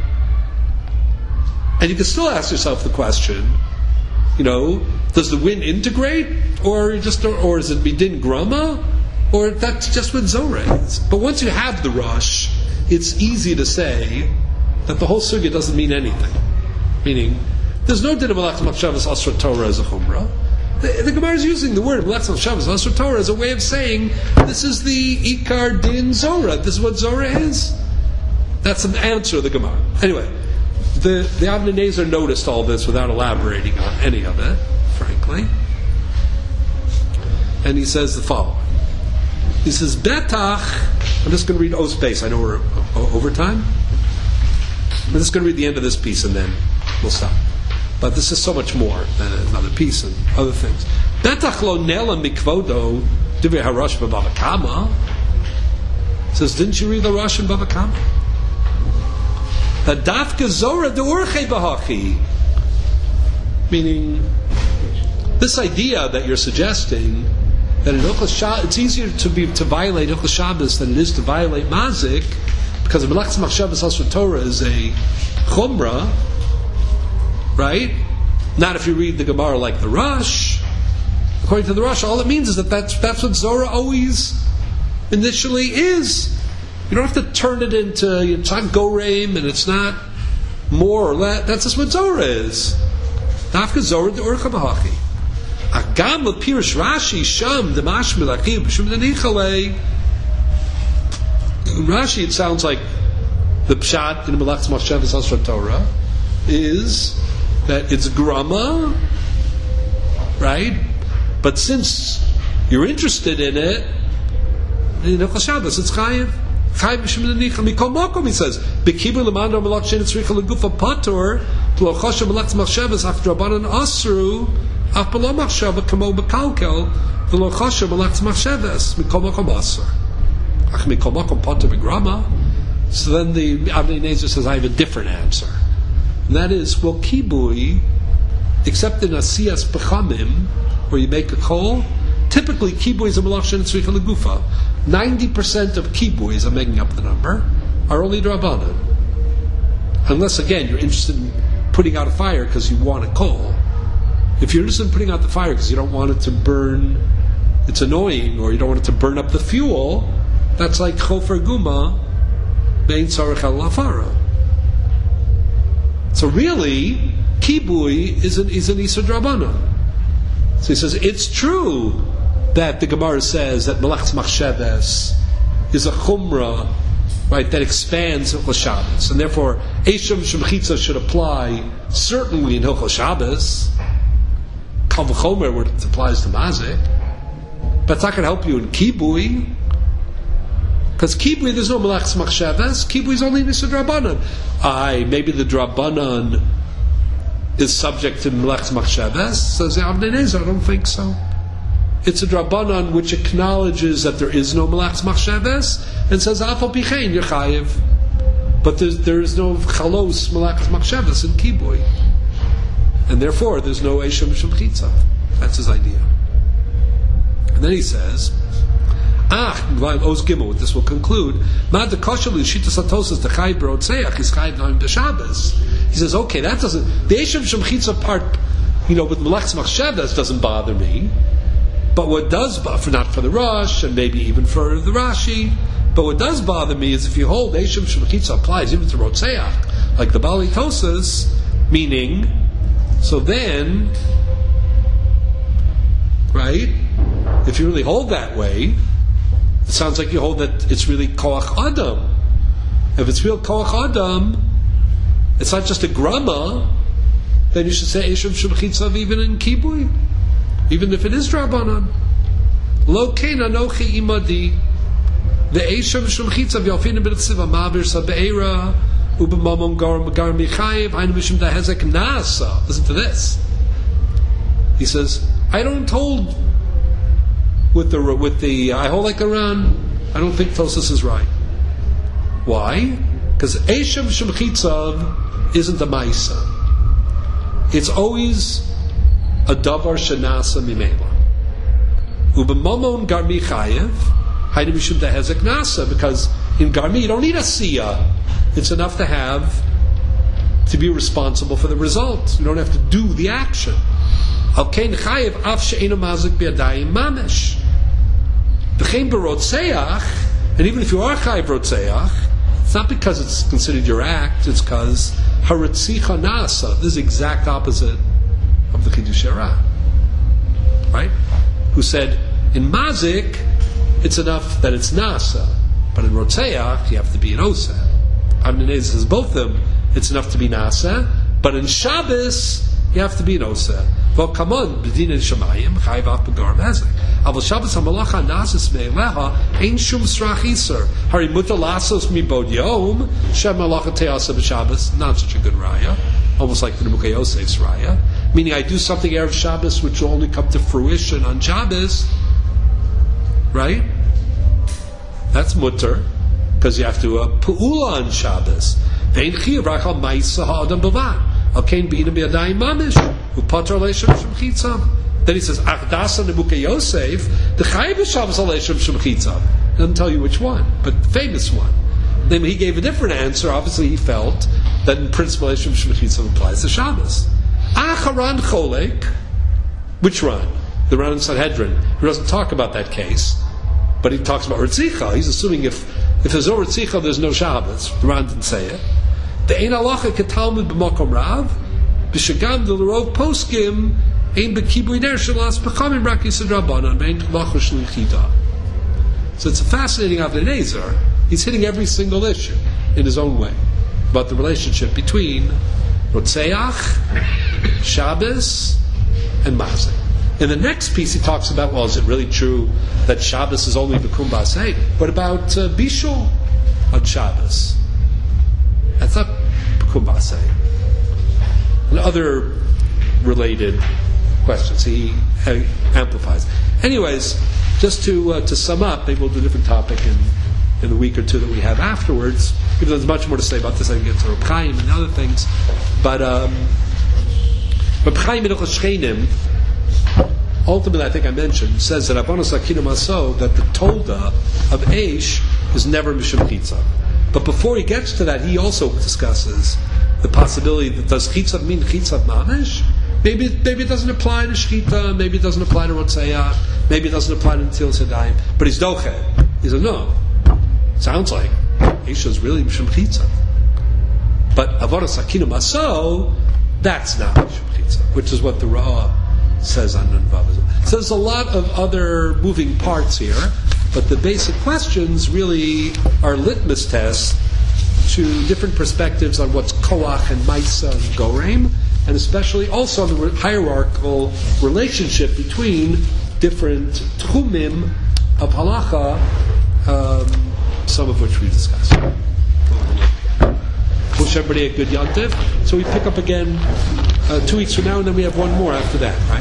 And you can still ask yourself the question, does the wind integrate, or is it Bidin Grama, or that's just what Zorah is? But once you have the Rosh, it's easy to say that the whole sugya doesn't mean anything. Meaning, there's no din of Malachas Machshavas Asra Torah as a chumrah. The Gemara is using the word Malachas Machshavas Asra Torah as a way of saying this is the Ikar Din Zorah. This is what Zorah is. That's an answer of the Gemara. Anyway, the Avnei Nezer noticed all this without elaborating on any of it, frankly. And he says the following. He says, Betach, I'm just going to read O's base. I know we're over time. I'm just going to read the end of this piece and then we'll stop. But this is so much more than another piece and other things. Betach lo nela mikvodo divrei harash b'Bava Kama. Says, didn't you read the Rosh in Bava Kama? Hadafka Zorah de'orchei b'hachi. Meaning, this idea that you're suggesting that in Hilchos Shabbos it's easier to violate Hilchos Shabbos than it is to violate Mazik, because Malachas Machshavas Asra Torah is a chumrah, right? Not if you read the Gemara like the Rosh. According to the Rosh, all it means is that's what Zorah always initially is. You don't have to turn it into, it's not Goreim and it's not more or less. That's just what Zorah is. Dafka Zorah de Urcha B'Hachi. Agam l'pirish Rashi sham demashmil achiv b'shum denichale. In Rashi, it sounds like the pshat in Malachas Machshavas Asra Torah is that it's grama, right? But since you're interested in it, in Hilchos Shabbos, it's chayiv. Chayiv b'shum denichale. Mikol makom, he says, b'kibur l'mando malach shein tzricha l'gufa patur t'lochosha Malachas Machshavas after Rabbanan asru af b'lo machshava kamo b'kalkel v'lochosha Malachas Machshavas mikol makom asur. So then the Avnei Nezer says, I have a different answer. And that is, well, kibui, except in Asiyas Bechamim, where you make a kol, typically kibui is a malach she'en tzricha legufa. 90% of kibuis, I'm making up the number, are only drabanan. Unless, again, you're interested in putting out a fire because you want a kol. If you're interested in putting out the fire because you don't want it to burn, it's annoying, or you don't want it to burn up the fuel, that's like chofer guma bein tzarech al lafara. So really, kibui is an isur drabana. So he says it's true that the Gemara says that Malachas Machshavas is a chumrah, right, that expands Hilchos Shabbos, and therefore Eisham Shemchitza should apply certainly in Hilchos Shabbos. Kal v'chomer where it applies to Mazik, but it's not going to help you in kibui. Because kibui, there's no Malachas Machshavas. Kibui is only Nisur Drabanan. Maybe the Drabanan is subject to Malachas Machshavas. Says the Avnei Nezer, I don't think so. it's a drabanan which acknowledges that there is no malachs machshavas and says afal pichein you're chayiv, but there is no chalos malachs machshavas in kibui, and therefore there's no eisha mishum chitza. That's his idea. And then he says, Oz Gimel, this will conclude. Mad the koshalu shita satosas the chayiv b'rotzeach is chayiv noim b'Shabbos. He says, okay, that doesn't, the eisha mishum chitza part, with malachs machshavas doesn't bother me. But what does bother, not for the Rosh, and maybe even for the Rashi, but what does bother me is if you hold Eisham Shemachitza applies even to Rotzeach, like the Bali Tosas, meaning, so then, right, if you really hold that way, it sounds like you hold that it's really Koach Adam. If it's real Koach Adam, it's not just a grama, then you should say Eisham Shemachitza even in Kibui. Even if it is Drabanan. Lo kein anochi imadi. The Eisham Shemchitza v'yalfina b'tziva ma'avir sabeira ub'mamon gar michayev hainu mishum dahezek nasa. Listen to this. He says, I don't hold with the I hold like a Ran. I don't think Tosas is right. Why? Because Eisham Shemchitza isn't a Maisa. It's always a davar shenasa mimela. Ubemamon garmi chayev, hayde mishum dehezek nasa, because in garmi you don't need a siya. It's enough to be responsible for the result. You don't have to do the action. Al kein chayev af she'ena mazik bi'adayim mamish. V'chein b'rotzeach, and even if you are chayev rotzeach, it's not because it's considered your act, it's because haritzicha nasa. This is the exact opposite of the Chidush Hara, right? Who said in Mazik it's enough that it's Nasa, but in Rotzeach you have to be an Osa. Amnenez says both of them it's enough to be Nasa, but in Shabbos you have to be an Osa. Well, come on, B'din and Shemayim Chayv Af B'gar Mazik. Avol Shabbos HaMalacha Nasas Me'eleha Ein Shum Srach Iser Hari Muta Lasos Mibod Yom Shem Malacha Te'asa B'Shabbos. Not such a good raya, almost like the Nemukei Yosef's raya. Meaning I do something Erev Shabbos which will only come to fruition on Shabbos, right? That's mutter, because you have to pu'ula on Shabbos. Vein chiyav rachal ma'isa ha'adam b'vad. Al kein b'ina b'yadayim mamish u'pater le'eshem shemchitza. Then he says, Achdasa Nemukei Yosef, the chayiv b'Shabbos le'eshem shemchitza. Doesn't tell you which one, but the famous one. Then he gave a different answer. Obviously he felt that in principle le'eshem shemchitza applies to Shabbos. Acharan Cholek, which Ran? The Ran in Sanhedrin. He doesn't talk about that case, but he talks about Ritzicha. He's assuming if there's no Ritzicha, there's no Shabbos. The Ran didn't say it. The Ein Halacha Ketalmud B'Makom Rav, B'Shagam D'Lerov Poskim, Ein B'Kibui Der Shalas B'Chamim Rak Yisad Rabbanan, B'Ein T'Lacha Shli Chida. So it's a fascinating Avnei Nezer. He's hitting every single issue in his own way about the relationship between Rotzeach, Shabbos, and Mazik. In the next piece, he talks about, well, is it really true that Shabbos is only B'kum B'asei? What about Bishul on Shabbos? That's not B'kum B'asei. And other related questions he amplifies. Anyways, just to sum up, maybe we'll do a different topic in the week or two that we have afterwards. Even though there's much more to say about this, I can get to Reb Chaim and other things. But Reb Chaim in Ilchos Shchenim, ultimately, I think I mentioned, says that Abanos Akinu Maso, that the Tolda of Eish is never Mishum Chitza. But before he gets to that, he also discusses the possibility that does Chitza mean Chitza Mamish? Maybe it doesn't apply to Shchita, maybe it doesn't apply to Rotzeach, maybe it doesn't apply to Netilas Yadayim, but he's Doche. He said, no. Sounds like Eish is really Mishum Chitza. But Avodas Akinu Maso, that's not Mishum Chitza, which is what the Ra'ah says on Nunvav. So there's a lot of other moving parts here, but the basic questions really are litmus tests to different perspectives on what's Koach and Maisa and Goreim, and especially also on the hierarchical relationship between different tchumim of halacha, some of which we discussed. Wish everybody a good Yontif. So we pick up again 2 weeks from now, and then we have one more after that, right?